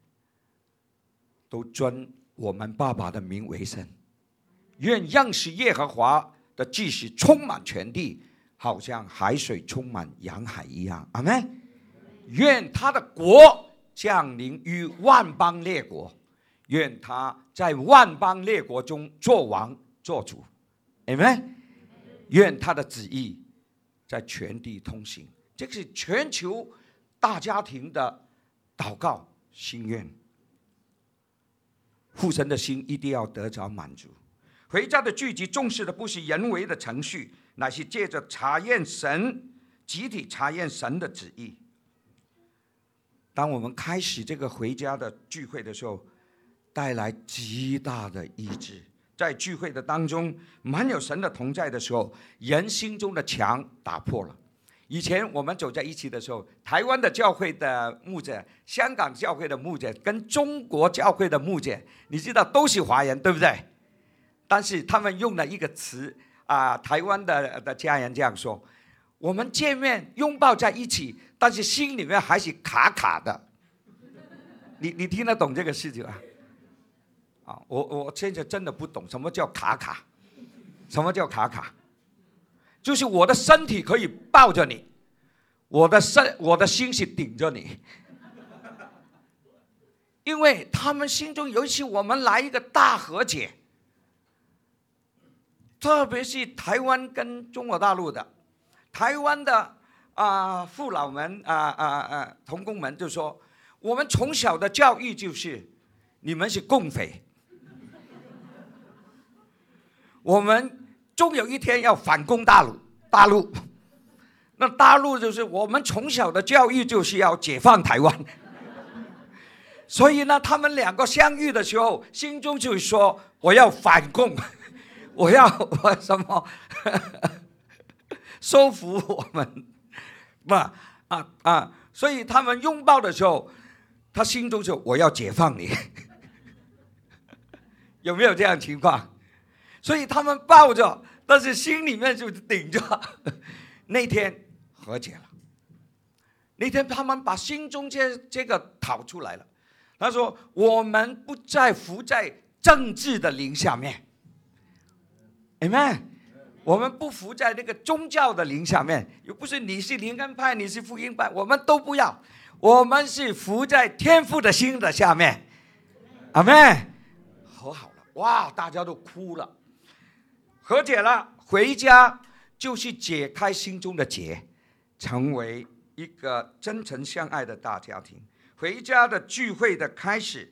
都尊我们爸爸的名为圣。愿认识耶和华的知识充满全地，好像海水充满洋海一样。阿们。愿他的国降临于万邦列国，愿他在万邦列国中做王做主。阿们。愿他的旨意在全地通行。这个是全球大家庭的祷告心愿。父神的心一定要得着满足。回家的聚集重视的不是人为的程序，乃是借着查验神，集体查验神的旨意。当我们开始这个回家的聚会的时候，带来极大的医治。在聚会的当中，满有神的同在的时候，人心中的墙打破了。以前我们走在一起的时候，台湾的教会的牧者、香港教会的牧者跟中国教会的牧者，你知道都是华人，对不对？但是他们用了一个词台湾的家人这样说：我们见面拥抱在一起，但是心里面还是卡卡的。你听得懂这个事情啊？我现在真的不懂什么叫卡卡。什么叫卡卡？就是我的身体可以抱着你，我的心是顶着你。因为他们心中尤其我们来一个大和解。特别是台湾跟中国大陆的，台湾的父老们同工们就说，我们从小的教育就是你们是共匪，我们终有一天要反攻大陆。那大陆就是我们从小的教育就是要解放台湾。所以呢，他们2个相遇的时候，心中就说我要反共。 我什么收服我们，所以他们拥抱的时候，他心中说我要解放你，有没有这样情况？所以他们抱着，但是心里面就顶着。那天和解了，那天他们把心中这个讨出来了。他说我们不再服在政治的灵下面 Amen， 我们不服在那个宗教的灵下面，又不是你是灵恩派你是福音派，我们都不要，我们是服在天父的心的下面。阿们，和好了，哇，大家都哭了，和解了，回家就是解开心中的结，成为一个真诚相爱的大家庭。回家的聚会的开始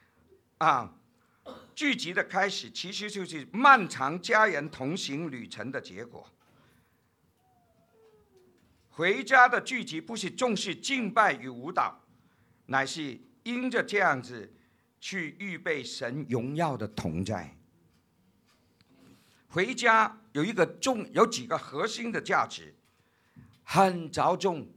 聚集的开始，其实就是漫长家人同行旅程的结果。回家的聚集不是重视敬拜与舞蹈，乃是因着这样子去预备神荣耀的同在。回家有几个核心的价值，很着重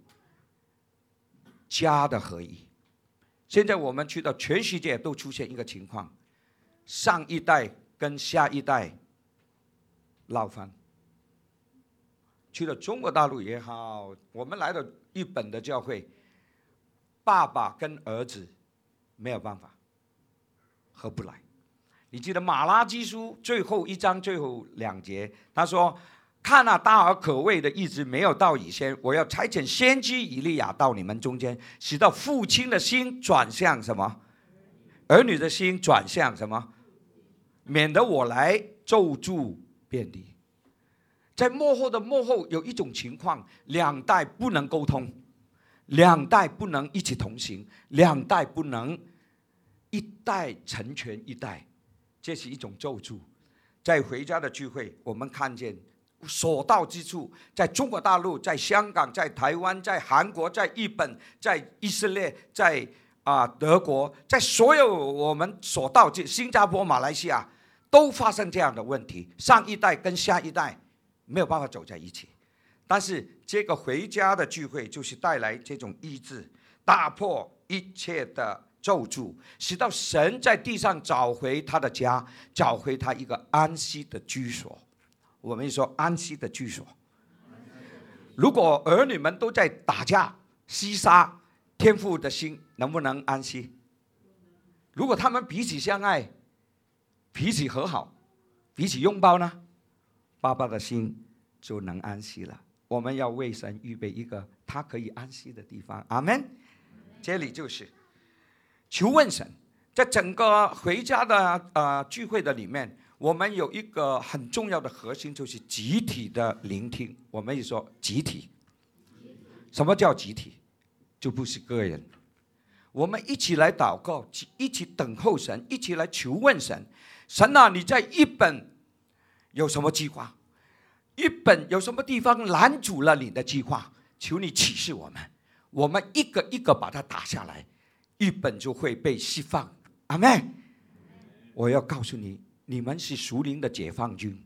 家的合一。现在我们去到全世界都出现一个情况，上一代跟下一代闹翻。去了中国大陆也好，我们来到日本的教会，爸爸跟儿子没有办法合不来。你记得马拉基书最后一章最后2节，他说看那大而可畏的日子没有到以前，我要差遣先知以利亚到你们中间，使到父亲的心转向什么？儿女的心转向什么？免得我来咒诅遍地。在末后的末后有一种情况，两代不能沟通，两代不能一起同行，两代不能一代成全一代，这是一种咒诅。在回家的聚会，我们看见所到之处，在中国大陆，在香港，在台湾，在韩国，在日本，在以色列，在德国，在所有我们所到之新加坡、马来西亚，都发生这样的问题。上一代跟下一代没有办法走在一起，但是这个回家的聚会就是带来这种医治，打破一切的咒诅，使到神在地上找回他的家，找回他一个安息的居所。我们说安息的居所。如果儿女们都在打架厮杀，天父的心能不能安息？如果他们彼此相爱，彼此和好，彼此拥抱呢，爸爸的心就能安息了。我们要为神预备一个他可以安息的地方。阿们。这里就是求问神。在整个回家的聚会的里面，我们有一个很重要的核心，就是集体的聆听。我们也说集体。什么叫集体？就不是个人。我们一起来祷告，一起等候神，一起来求问神。神啊，你在日本有什么计划？日本有什么地方拦阻了你的计划？求你启示我们，我们一个一个把它打下来，日本就会被释放。阿们。我要告诉你，你们是属灵的解放军。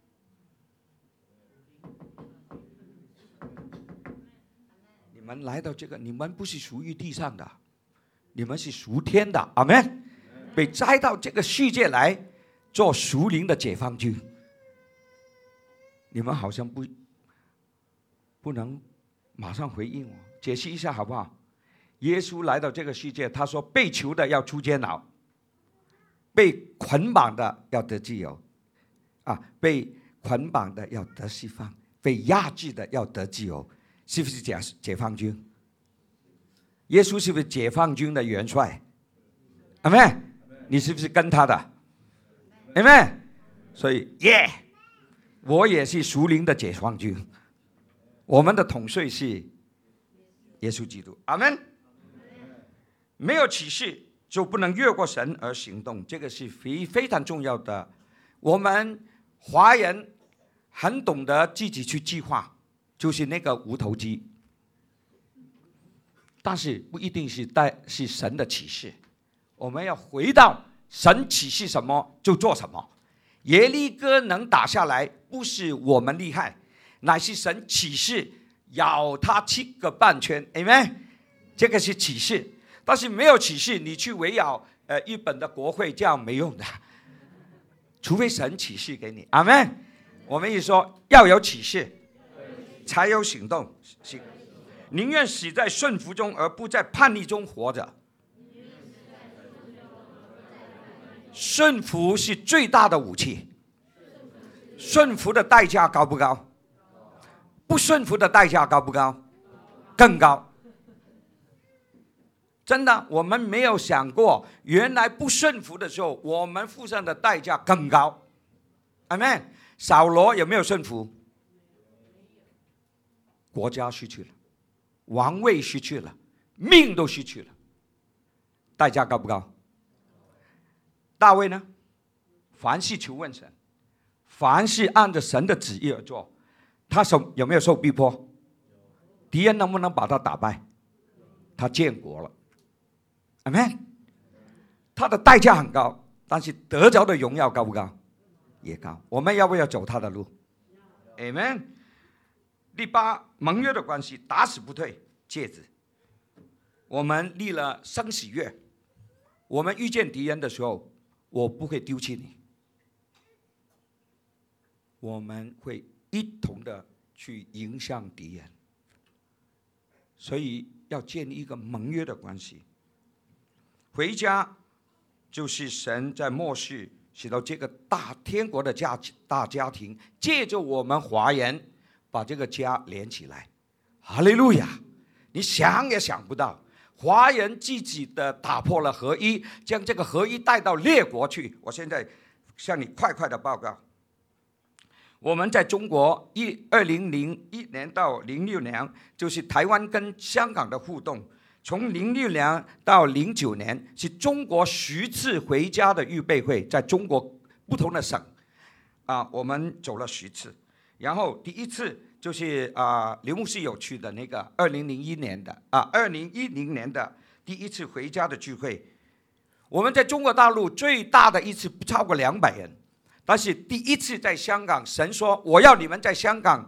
你们来到这个，你们不是属于地上的，你们是属天的。阿们。被摘到这个世界来做属灵的解放军。你们好像不能马上回应我，解释一下好不好？耶稣来到这个世界，他说被囚的要出监牢，被捆绑的要得自由，被捆绑的要得释放，被压制的要得自由，是不是解放军？耶稣是不是解放军的元帅？阿们，你是不是跟他的？阿们，所以我也是属灵的解放军。我们的统帅是耶稣基督。阿们。没有启示就不能越过神而行动，这个是非常重要的。我们华人很懂得自己去计划，就是那个无头鸡，但是不一定是神的启示。我们要回到神启示什么就做什么， 耶利哥能打下来，不是我们厉害，乃是神启示咬他7个半圈 ，Amen。这个是启示，但是没有启示，你去围绕日本的国会，这样没用的，除非神启示给你，Amen。我们一说要有启示，才有行动，宁愿死在顺服中，而不在叛逆中活着。顺服是最大的武器。顺服的代价高不高？不顺服的代价高不高？更高。真的，我们没有想过，原来不顺服的时候，我们付上的代价更高。阿们。扫罗有没有顺服？国家失去了，王位失去了，命都失去了，代价高不高？大卫呢？凡事求问神，凡事按着神的旨意而做，他有没有受逼迫？敌人能不能把他打败？他建国了，阿们。他的代价很高，但是得着的荣耀高不高？也高。我们要不要走他的路？ Amen。 第8，盟约的关系，打死不退，戒指。我们立了生死约，我们遇见敌人的时候，我不会丢弃你，我们会一同的去迎向敌人。所以要建立一个盟约的关系。回家就是神在末世使到这个大天国的大家庭，借着我们华人把这个家连起来。哈利路亚！你想也想不到，华人自己的打破了合一，将这个合一带到列国去。我现在向你快的报告，我们在中国2001年到06年，就是台湾跟香港的互动。从06年到09年，是中国10次回家的预备会，在中国不同的省，我们走了10次。然后第一次就是刘牧师有去的那个2010年的第一次回家的聚会。我们在中国大陆最大的一次不超过200人，但是第一次在香港，神说我要你们在香港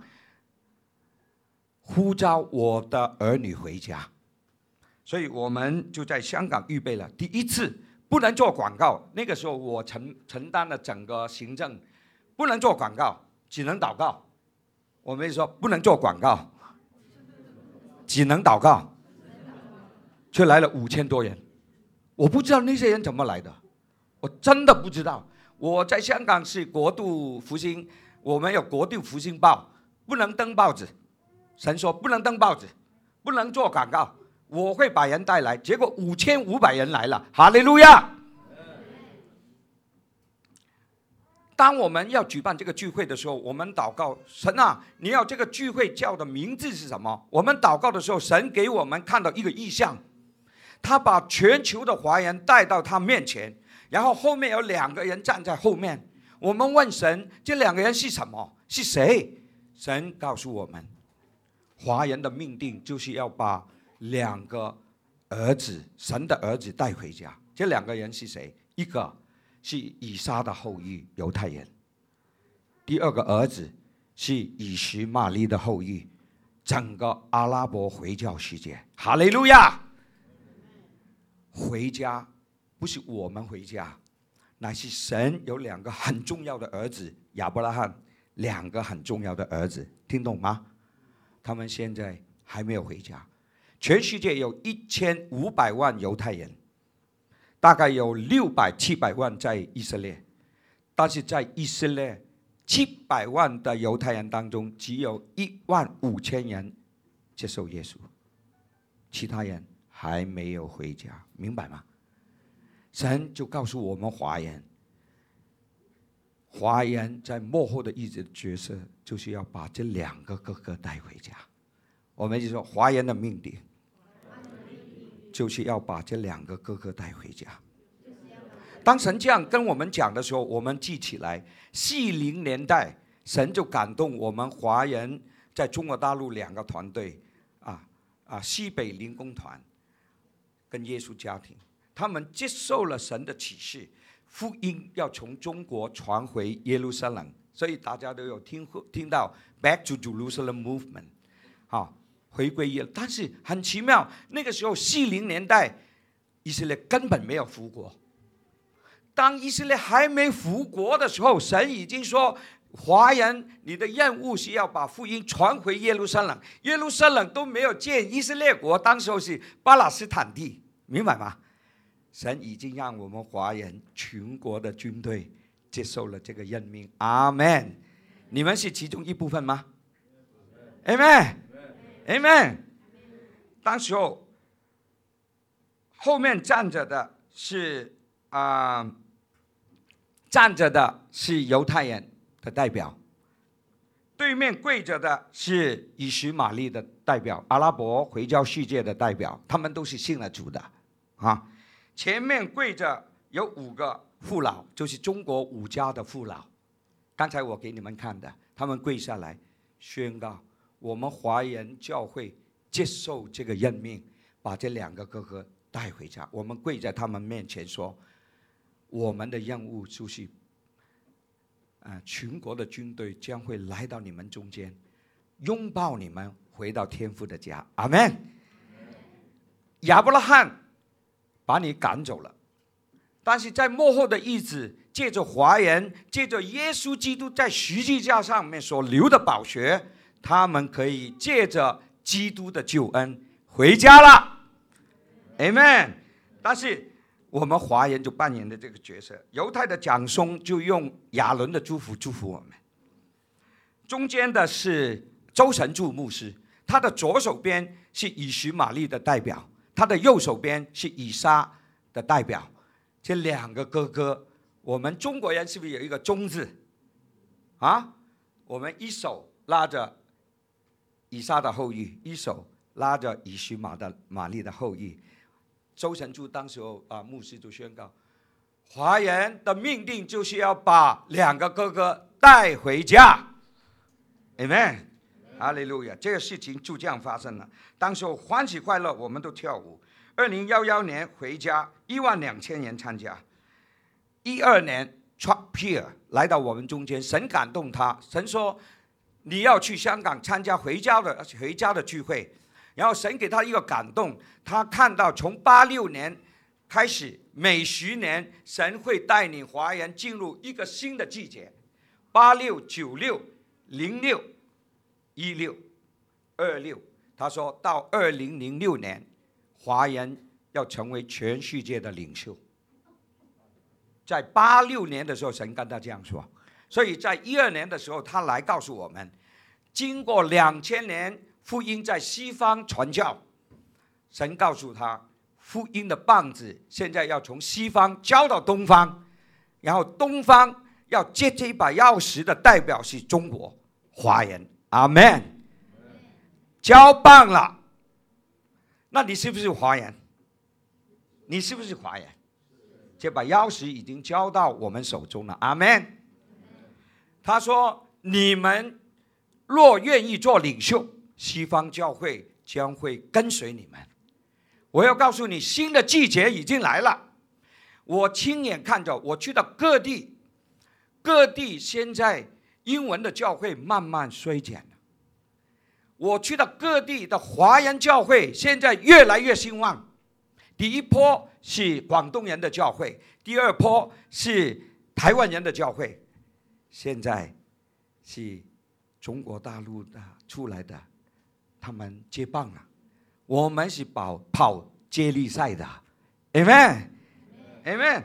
呼召我的儿女回家。所以我们就在香港预备了第一次，不能做广告。那个时候我承担了整个行政，不能做广告，只能祷告。我们说不能做广告，只能祷告，却来了5000多人。我不知道那些人怎么来的，我真的不知道。我在香港是国度复兴，我们有国度复兴报，不能登报纸。神说不能登报纸，不能做广告。我会把人带来，结果5500人来了，哈利路亚！当我们要举办这个聚会的时候，我们祷告神啊，你要这个聚会叫的名字是什么？我们祷告的时候，神给我们看到一个异象，他把全球的华人带到他面前，然后后面有2个人站在后面。我们问神，这2个人是什么？是谁？神告诉我们，华人的命定就是要把2个儿子，神的儿子带回家。这2个人是谁？一个是以撒的后裔，犹太人；第2个儿子是以实玛利的后裔，整个阿拉伯回教世界。哈利路亚！回家不是我们回家，乃是神有2个很重要的儿子，亚伯拉罕2个很重要的儿子，听懂吗？他们现在还没有回家。全世界有1500万犹太人，大概有600、700万在以色列，但是在以色列700万的犹太人当中，只有15000人接受耶稣，其他人还没有回家，明白吗？神就告诉我们华人在末后的日子的角色，就是要把这2个哥哥带回家。我们就说华人的命定就是要把这2个哥哥带回家。当神这样跟我们讲的时候，我们记起来40年代神就感动我们华人在中国大陆2个团队，西北灵工团跟耶稣家庭，他们接受了神的启示， 福音要从中国传回耶路撒冷，所以大家都有听到 Back to Jerusalem Movement， 回归耶路。但是很奇妙，那个时候40年代，以色列根本没有复国。当以色列还没复国的时候，神已经说，华人，你的任务是要把福音传回耶路撒冷。耶路撒冷都没有建以色列国，当时候是巴勒斯坦地，明白吗？神已经让我们华人全国的军队接受了这个任命。阿们！你们是其中一部分吗？阿们，阿们。当时候后面站着的是犹太人的代表，对面跪着的是以实玛利的代表，阿拉伯回教世界的代表，他们都是信了主的啊。前面跪着有5个父老，就是中国5家的父老。刚才我给你们看的，他们跪下来宣告，我们华人教会接受这个任命，把这2个哥哥带回家。我们跪在他们面前说，我们的任务就是全国的军队将会来到你们中间，拥抱你们，回到天父的家。阿们。亚伯拉罕把你赶走了，但是在末后的日子，借着华人，借着耶稣基督在十字架上面所流的宝血，他们可以借着基督的救恩回家了。Amen。但是我们华人就扮演的这个角色，犹太的长兄就用亚伦的祝福祝福我们。中间的是周神柱牧师，他的左手边是以实玛利的代表，他的右手边是以撒的代表。这2个哥哥，我们中国人是不是有一个忠字啊？我们一手拉着以撒的后裔，一手拉着以实玛利的后裔。周神柱当时牧师就宣告，华人的命定就是要把2个哥哥带回家。Amen， 哈利路亚！这个事情就这样发生了。当时欢喜快乐，我们都跳舞。2011年回家，12000人参加。12年 Chuck Pierre 来到我们中间，神感动他，神说你要去香港参加回家的聚会。然后神给他一个感动，他看到从86年开始，每10年神会带领华人进入一个新的季节，86、96、06、16、26。他说到2006年，华人要成为全世界的领袖。在86年的时候，神跟他这样说，所以在12年的时候，他来告诉我们，经过2000年。福音在西方传教，神告诉他，福音的棒子现在要从西方交到东方，然后东方要接这一把钥匙的代表是中国华人。阿们。交棒了，那你是不是华人？你是不是华人？这把钥匙已经交到我们手中了。阿们。他说，你们若愿意做领袖，西方教会将会跟随你们。我要告诉你，新的季节已经来了。我亲眼看着，我去到各地现在英文的教会慢慢衰减了。我去到各地的华人教会现在越来越兴旺。第一波是广东人的教会，第2波是台湾人的教会，现在是中国大陆的出来的，他们接棒了。我们是跑接力赛的。 Amen， Amen。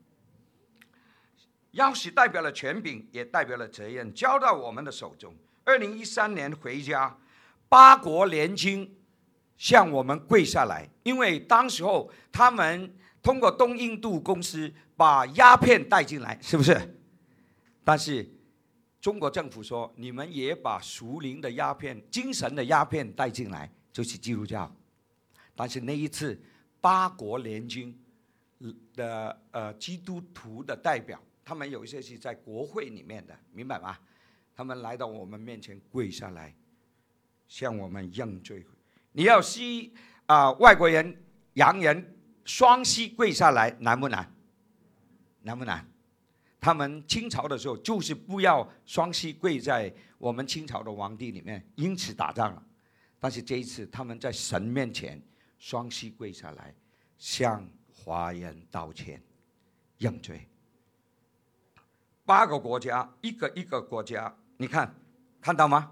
钥匙代表了权柄，也代表了责任，交到我们的手中。2013年回家，8国联军向我们跪下来，因为当时候他们通过东印度公司把鸦片带进来，是不是？但是中国政府说，你们也把属灵的鸦片、精神的鸦片带进来，就是基督教。但是那一次8国联军的基督徒的代表，他们有一些是在国会里面的，明白吗？他们来到我们面前跪下来，向我们认罪。你要外国人、洋人双膝跪下来，难不难？ 难不难？他们清朝的时候就是不要双膝跪在我们清朝的皇帝里面，因此打仗了。但是这一次他们在神面前双膝跪下来，向华人道歉认罪。8个国家，一个国家，你看到吗？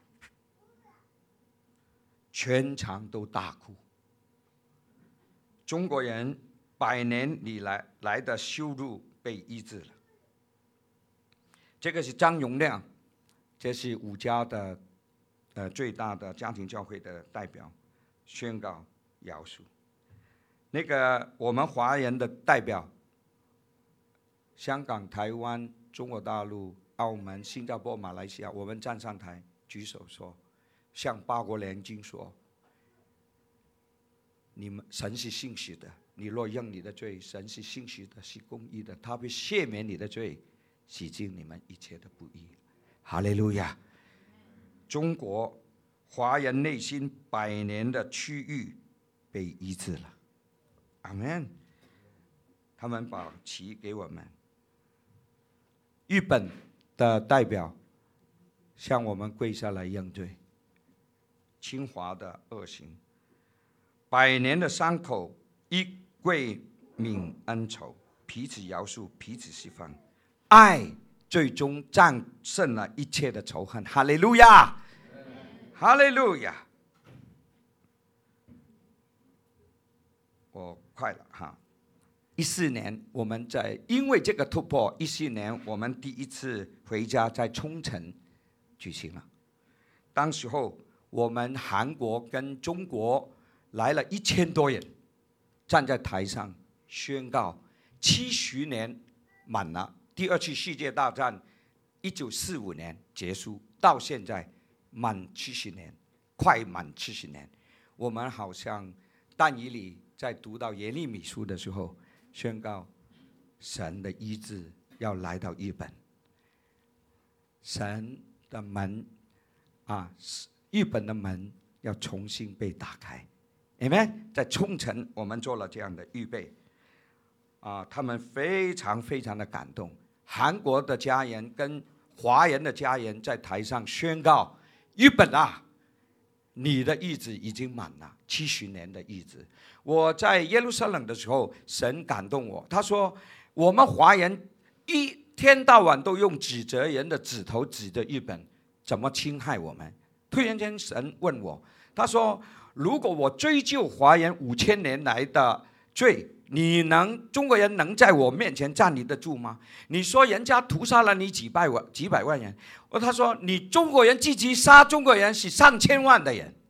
全场都大哭。中国人100年以来的羞辱被医治了。这个是张荣亮，这是5家的最大的家庭教会的代表，宣告饶恕。那个我们华人的代表，香港、台湾、中国大陆、澳门、新加坡、马来西亚，我们站上台举手说，向8国联军说，你们神是信实的，你若认你的罪，神是信实的，是公义的，他会赦免你的罪，洗净你们一切的不义。哈利路亚！中国华人内心100年的区域被医治了，阿们。他们把旗给我们。日本的代表向我们跪下来认罪，侵华的恶行，100年的伤口，一跪泯恩仇，彼此饶恕，彼此释放，爱最终战胜了一切的仇恨。哈利路亚，哈利路亚！我快了哈。14年，我们因为这个突破，14年我们第一次回家在冲绳举行了。当时候我们韩国跟中国来了1000多人，站在台上宣告70年满了。第2次世界大战1945年结束，到现在满70年，快满70年。我们好像但以理在读到耶利米书的时候，宣告神的医治要来到日本，神的门日本的门要重新被打开。Amen。在冲绳我们做了这样的预备，他们非常非常的感动。韩国的家人跟华人的家人在台上宣告：日本啊，你的日子已经满了，70年的日子。我在耶路撒冷的时候，神感动我，他说我们华人一天到晚都用指责人的指头指着日本怎么侵害我们。突然间神问我，他说如果我追究华人5000年来的罪，中国人能在我面前站立得住吗？你说人家屠杀了你几百万人，他说你中国人自己杀中国人是上千万的人，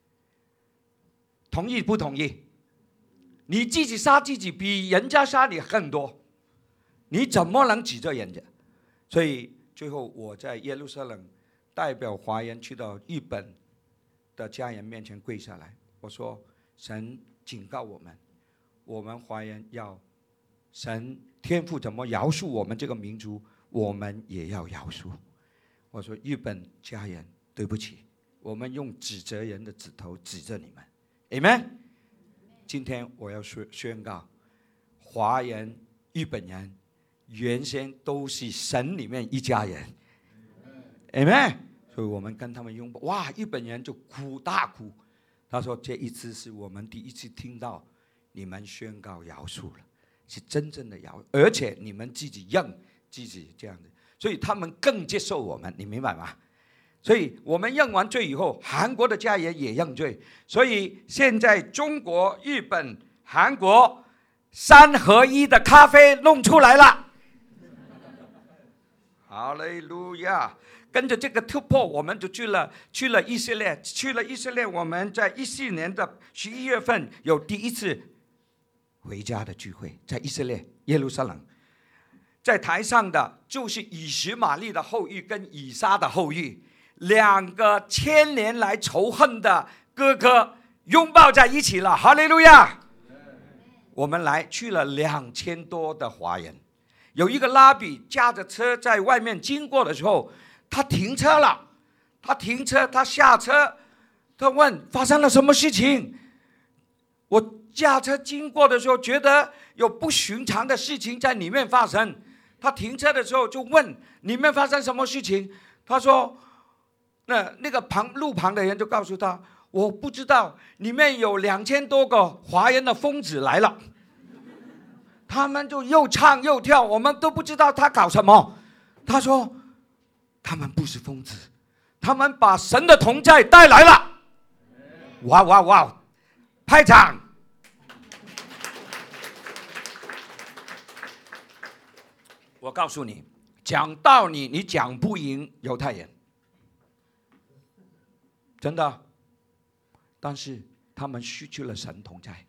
同意不同意？你自己杀自己比人家杀你更多，你怎么能指着人家？所以最后我在耶路撒冷代表华人去到日本的家人面前跪下来，我说神警告我们华人要神天父怎么饶恕我们这个民族，我们也要饶恕。我说日本家人对不起，我们用指责人的指头指着你们。 Amen。 今天我要宣告，华人日本人原先都是神里面一家人。 Amen。 所以我们跟他们拥抱，哇，日本人就大哭。他说这一次是我们第一次听到你们宣告饶恕了，是真正的饶，而且你们自己认自己这样子，所以他们更接受我们，你明白吗？所以我们认完罪以后，韩国的家人也认罪，所以现在中国、日本、韩国3合1的咖啡弄出来了。哈利路亚！跟着这个突破，我们就去了以色列。去了以色列，我们在14年的11月份有第一次回家的聚会，在以色列耶路撒冷。在台上的就是以实玛利的后裔跟以撒的后裔，2个1000年来仇恨的哥哥拥抱在一起了。哈利路亚！我们去了2000多的华人。有一个拉比驾着车在外面经过的时候，他停车了，他下车，他问发生了什么事情。 我驾车经过的时候，觉得有不寻常的事情在里面发生。他停车的时候就问里面发生什么事情。他说，那个路旁的人就告诉他，我不知道，里面有2000多个华人的疯子来了，他们就又唱又跳，我们都不知道他搞什么。他说，他们不是疯子，他们把神的同在带来了。哇哇哇！拍掌！我告诉你，讲道理你讲不赢犹太人，真的。但是他们失去了神同在。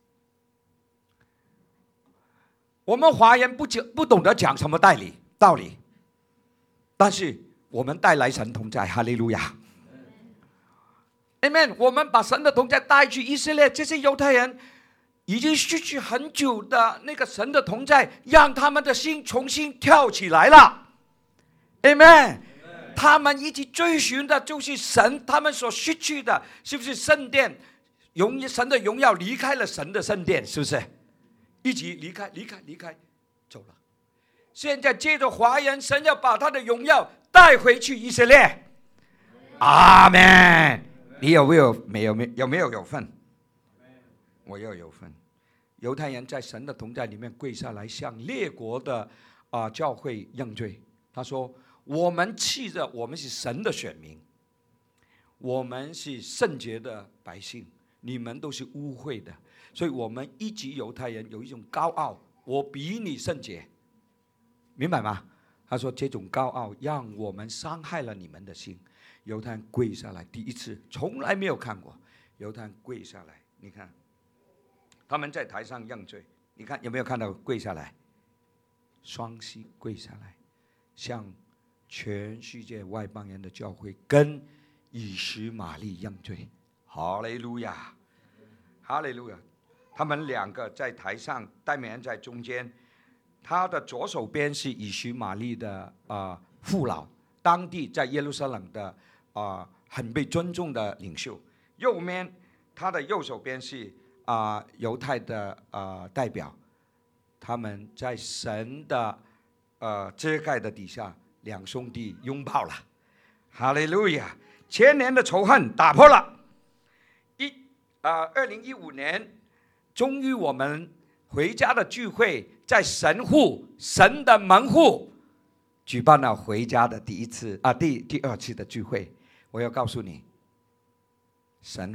我们华人不懂得讲什么道理，但是我们带来神同在，哈利路亚。Amen。我们把神的同在带去以色列，这些犹太人已经失去很久的那个神的同在，让他们的心重新跳起来了。Amen。他们一起追寻的就是神，他们所失去的是不是圣殿？神的荣耀离开了神的圣殿，是不是？一起离开，走了。现在借着华人，神要把他的荣耀带回去以色列。阿们。你有没有份？我要有份。犹太人在神的同在里面跪下来，向列国的教会认罪。他说：“我们气着，我们是神的选民，我们是圣洁的百姓，你们都是污秽的。所以我们一级犹太人有一种高傲，我比你圣洁，明白吗？”他说：“这种高傲让我们伤害了你们的心。”犹太人跪下来，第一次，从来没有看过犹太人跪下来。你看，他们在台上认罪，你看有没有看到跪下来？双膝跪下来，向全世界外邦人的教会跟以实玛利认罪。哈利路亚，哈利路亚！他们两个在台上，戴美人在中间，他的左手边是以实玛利的父老，当地在耶路撒冷的很被尊重的领袖。右面他的右手边是犹太的代表，他们在神的遮盖的底下，两兄弟拥抱了。哈利路亚！千年的仇恨打破了。2015年，终于我们回家的聚会在神的门户举办了回家的第二次的聚会。我要告诉你，神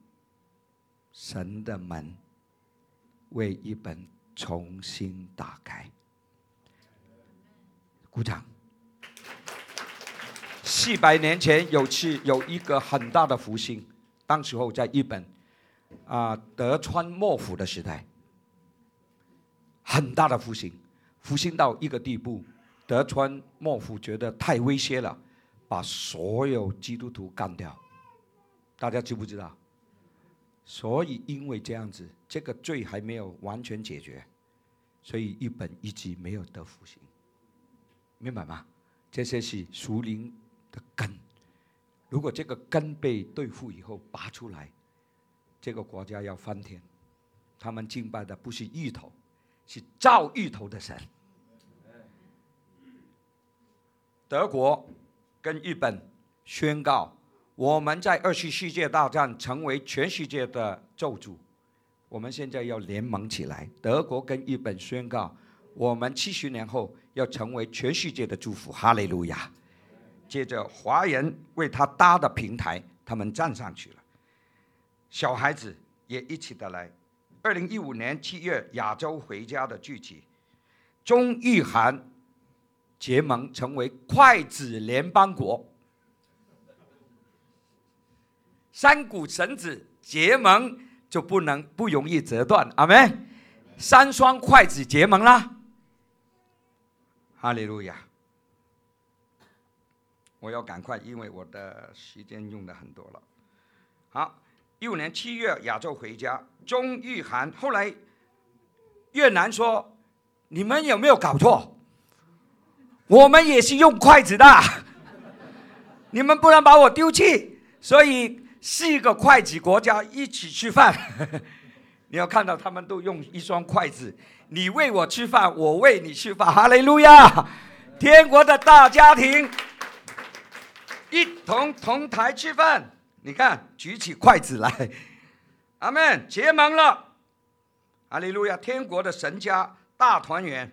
的门为一本重新打开。鼓掌。400年前有一个很大的复兴，当时候在日本德川幕府的时代，很大的复兴到一个地步，德川幕府觉得太威胁了，把所有基督徒干掉。大家知不知道？所以因为这样子，这个罪还没有完全解决，所以日本一直没有得复兴，明白吗？这些是属灵的根。如果这个根被对付以后拔出来，这个国家要翻天。他们敬拜的不是芋头，是造芋头的神。德国跟日本宣告，我们在2次世界大战成为全世界的咒诅，我们现在要联盟起来。德国跟日本宣告，我们70年后要成为全世界的祝福。哈利路亚！接着华人为他搭的平台，他们站上去了，小孩子也一起的来。2015年7月，亚洲回家的聚集，中日韩结盟成为筷子联邦国，三股绳子结盟就不容易折断。阿们，3双筷子结盟啦！哈利路亚！我要赶快，因为我的时间用的很多了。好，15年7月，亚洲回家，中日韩。后来越南说：“你们有没有搞错？我们也是用筷子的，你们不能把我丢弃。”所以4个筷子国家一起吃饭， 你要看到他们都用一双筷子，你喂我吃饭，我喂你吃饭，哈利路亚！天国的大家庭，一同同台吃饭。你看，举起筷子来，阿们，结盟了，哈利路亚！天国的神家大团圆。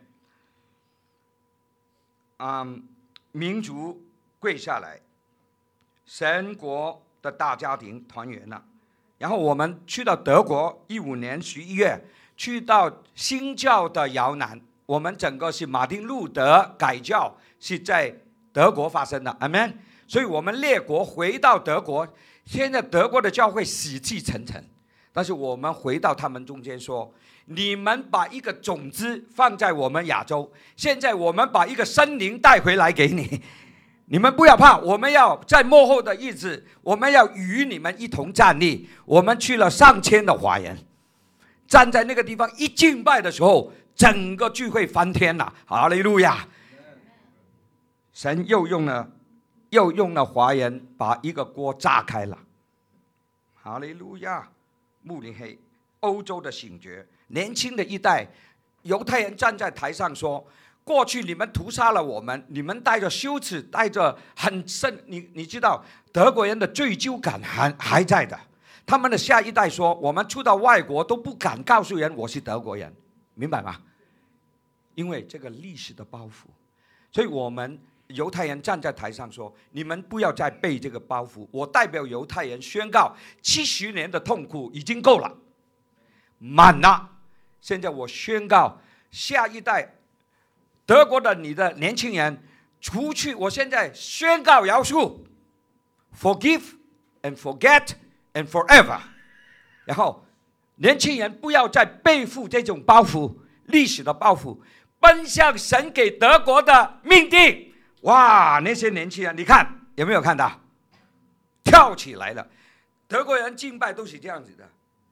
民族跪下来，神国的大家庭团圆了。然后我们去到德国，15年11月，去到新教的摇篮。我们整个是马丁路德改教是在德国发生的，阿们。所以我们列国回到德国，现在德国的教会死气沉沉，但是我们回到他们中间说，你们把一个种子放在我们亚洲，现在我们把一个生灵带回来给你，你们不要怕，我们要在末后的日子，我们要与你们一同站立。我们去了上千的华人，站在那个地方一敬拜的时候，整个聚会翻天了，哈利路亚！神又用了华人把一个锅炸开了，哈利路亚！慕尼黑欧洲的醒觉，年轻的一代犹太人站在台上说，过去你们屠杀了我们，你们带着羞耻，带着很深，你知道德国人的罪疚感还在的。他们的下一代说，我们出到外国都不敢告诉人我是德国人，明白吗？因为这个历史的包袱，所以我们犹太人站在台上说，你们不要再背这个包袱。我代表犹太人宣告，70年的痛苦已经够了，满了。现在我宣告，下一代德国的你的年轻人除去，我现在宣告饶恕 ，forgive and forget and forever。然后年轻人不要再背负这种包袱，历史的包袱，奔向神给德国的命定。哇，那些年轻人，你看有没有看到？跳起来了。德国人敬拜都是这样子的。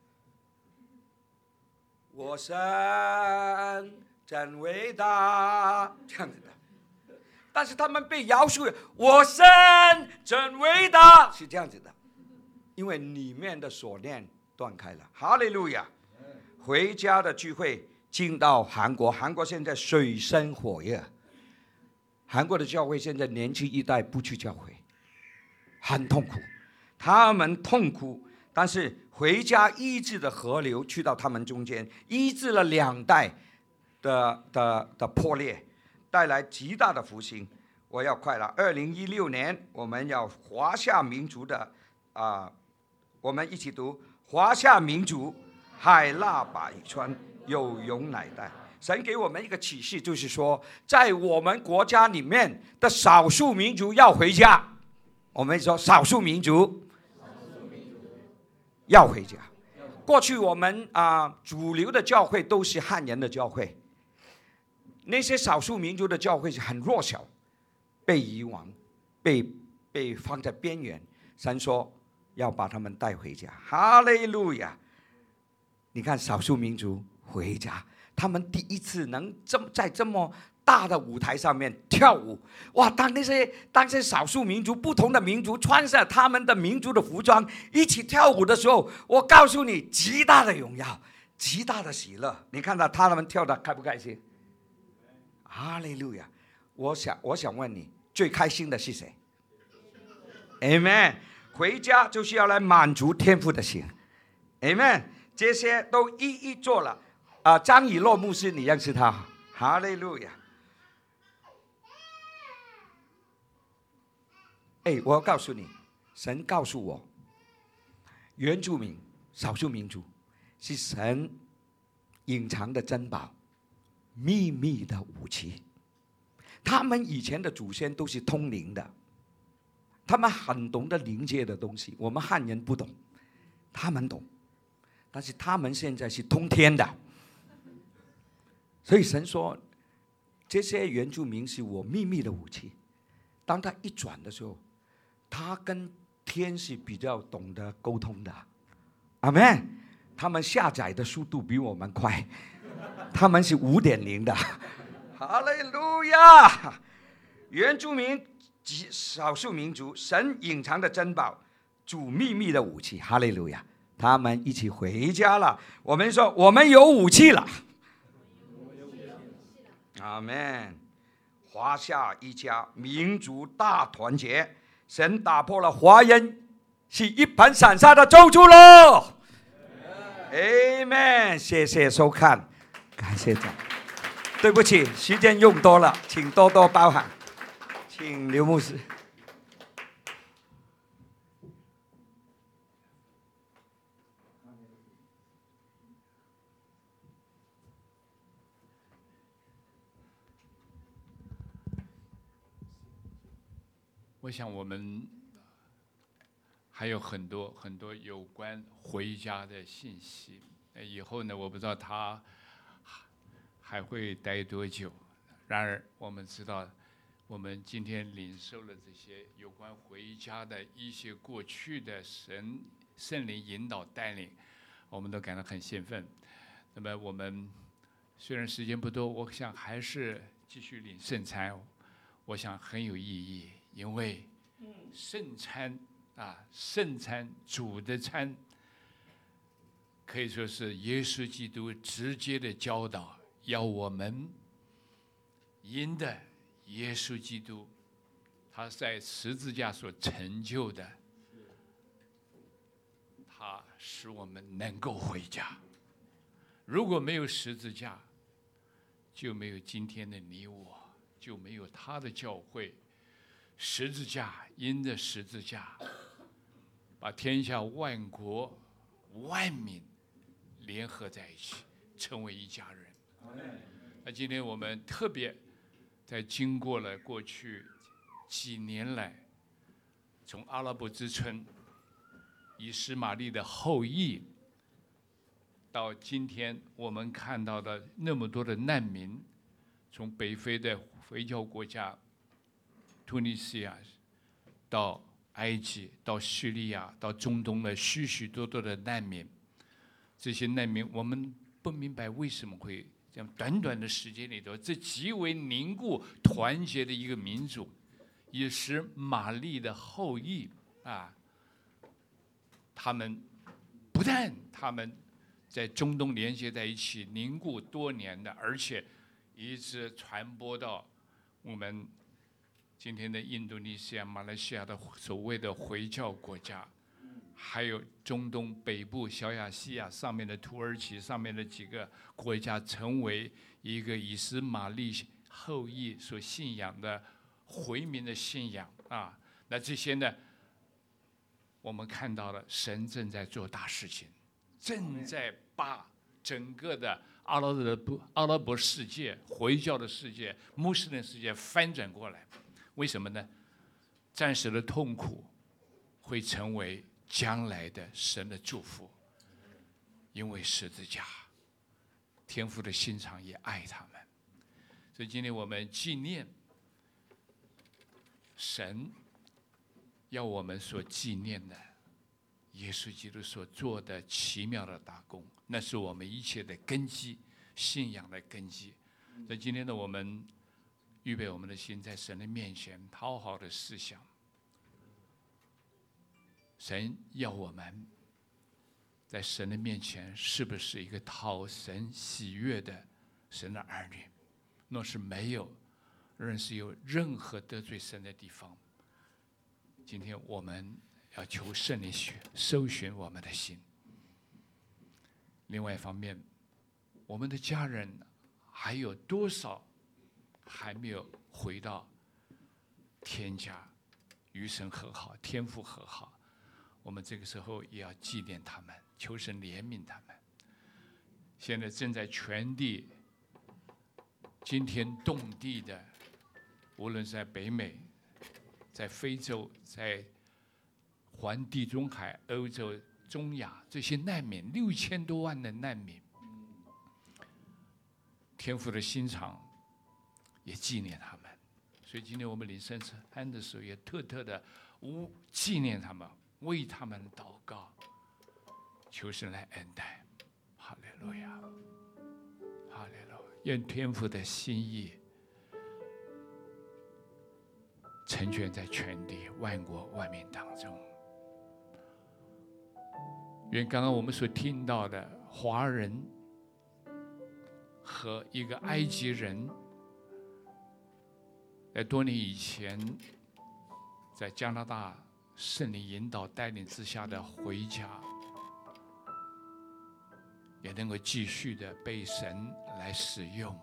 我神真伟大，这样子的。但是他们被饶恕，我神真伟大，是这样子的。因为里面的锁链断开了，哈利路亚！回家的聚会进到韩国，韩国现在水深火热。韩国的教会现在年轻一代不去教会，很痛苦，他们痛苦，但是回家医治的河流去到他们中间，医治了2代的破裂，带来极大的福星。我要快了，2016年我们要华夏民族的我们一起读华夏民族，海纳百川，有容乃待。神给我们一个启示，就是说，在我们国家里面的少数民族要回家。我们说少数民族要回家。过去我们主流的教会都是汉人的教会，那些少数民族的教会是很弱小，被遗忘，被放在边缘。神说要把他们带回家，哈利路亚！你看少数民族回家。他们第一次能在这么大的舞台上面跳舞，哇！当那些少数民族、不同的民族穿上他们的民族的服装，一起跳舞的时候，我告诉你，极大的荣耀，极大的喜乐。你看到他们跳的开不开心？哈利路亚！我想问你，最开心的是谁 ？Amen！ 回家就是要来满足天父的心 ，Amen！ 这些都一一做了。张以诺牧师，你认识他？哈利路亚！我要告诉你，神告诉我，原住民、少数民族是神隐藏的珍宝，秘密的武器。他们以前的祖先都是通灵的，他们很懂得灵界的东西，我们汉人不懂，他们懂，但是他们现在是通天的。所以神说，这些原住民是我秘密的武器。当他一转的时候，他跟天是比较懂得沟通的。阿们。他们下载的速度比我们快，他们是5.0的。哈利路亚！原住民及少数民族，神隐藏的珍宝，主秘密的武器。哈利路亚！ 他们一起回家了。我们说我们有武器了。阿们。华夏一家，民族大团结，神打破了华人是一盘散沙的咒诅喽。Amen。谢谢收看，感谢长。对不起，时间用多了，请多多包涵。请刘牧师。 我想我们还有很多很多有关回家的信息。以后呢，我不知道他还会待多久。然而，我们知道，我们今天领受了这些有关回家的一些过去的圣灵引导带领，我们都感到很兴奋。那么，我们虽然时间不多，我想还是继续领圣餐，我想很有意义。因为圣餐圣餐主的餐，可以说是耶稣基督直接的教导，要我们因的耶稣基督他在十字架所成就的，他使我们能够回家。如果没有十字架，就没有今天的你我，就没有他的教会。十字架，因着十字架，把天下万国万民联合在一起，成为一家人。那今天我们特别在经过了过去几年来，从阿拉伯之春、以实玛利的后裔，到今天我们看到的那么多的难民，从北非的回教国家突尼西亚，到埃及，到叙利亚，到中东的许许多多的难民。这些难民，我们不明白为什么会这样短短的时间里头，这极为凝固团结的一个民族，也是玛丽的后裔他们不但他们在中东连接在一起凝固多年的，而且一直传播到我们今天的印度尼西亚、马来西亚的所谓的回教国家，还有中东北部小亚细亚上面的土耳其上面的几个国家，成为一个以斯玛利后裔所信仰的回民的信仰那这些呢，我们看到了神正在做大事情，正在把整个的阿拉伯世界、回教的世界、穆斯林世界翻转过来。为什么呢？暂时的痛苦会成为将来的神的祝福，因为十字架，天父的心肠也爱他们。所以今天我们纪念神要我们所纪念的耶稣基督所做的奇妙的大功，那是我们一切的根基，信仰的根基。所以今天的我们预备我们的心，在神的面前好好的思想，神要我们在神的面前是不是一个讨神喜悦的神的儿女？若是没有，仍是有任何得罪神的地方，今天我们要求圣灵搜寻我们的心。另外一方面，我们的家人还有多少还没有回到天家，与神和好，天父和好？我们这个时候也要纪念他们，求神怜悯他们。现在正在全地惊天动地的，无论是在北美、在非洲、在环地中海、欧洲、中亚这些难民，6000多万的难民，天父的心肠也纪念他们。所以今天我们领圣餐的时候，也特的纪念他们，为他们祷告，求神来恩待。哈利路亚，哈利路亚！愿天父的心意成全在全地万国万民当中。 愿刚刚我们所听到的华人和一个埃及人，在多年以前，在加拿大圣灵引导带领之下的回家，也能够继续的被神来使用，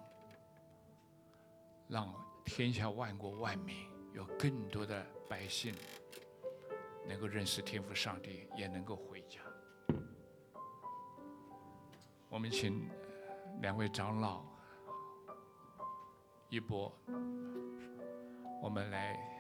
让天下万国万民有更多的百姓能够认识天父上帝，也能够回家。我们请两位长老一波，我们来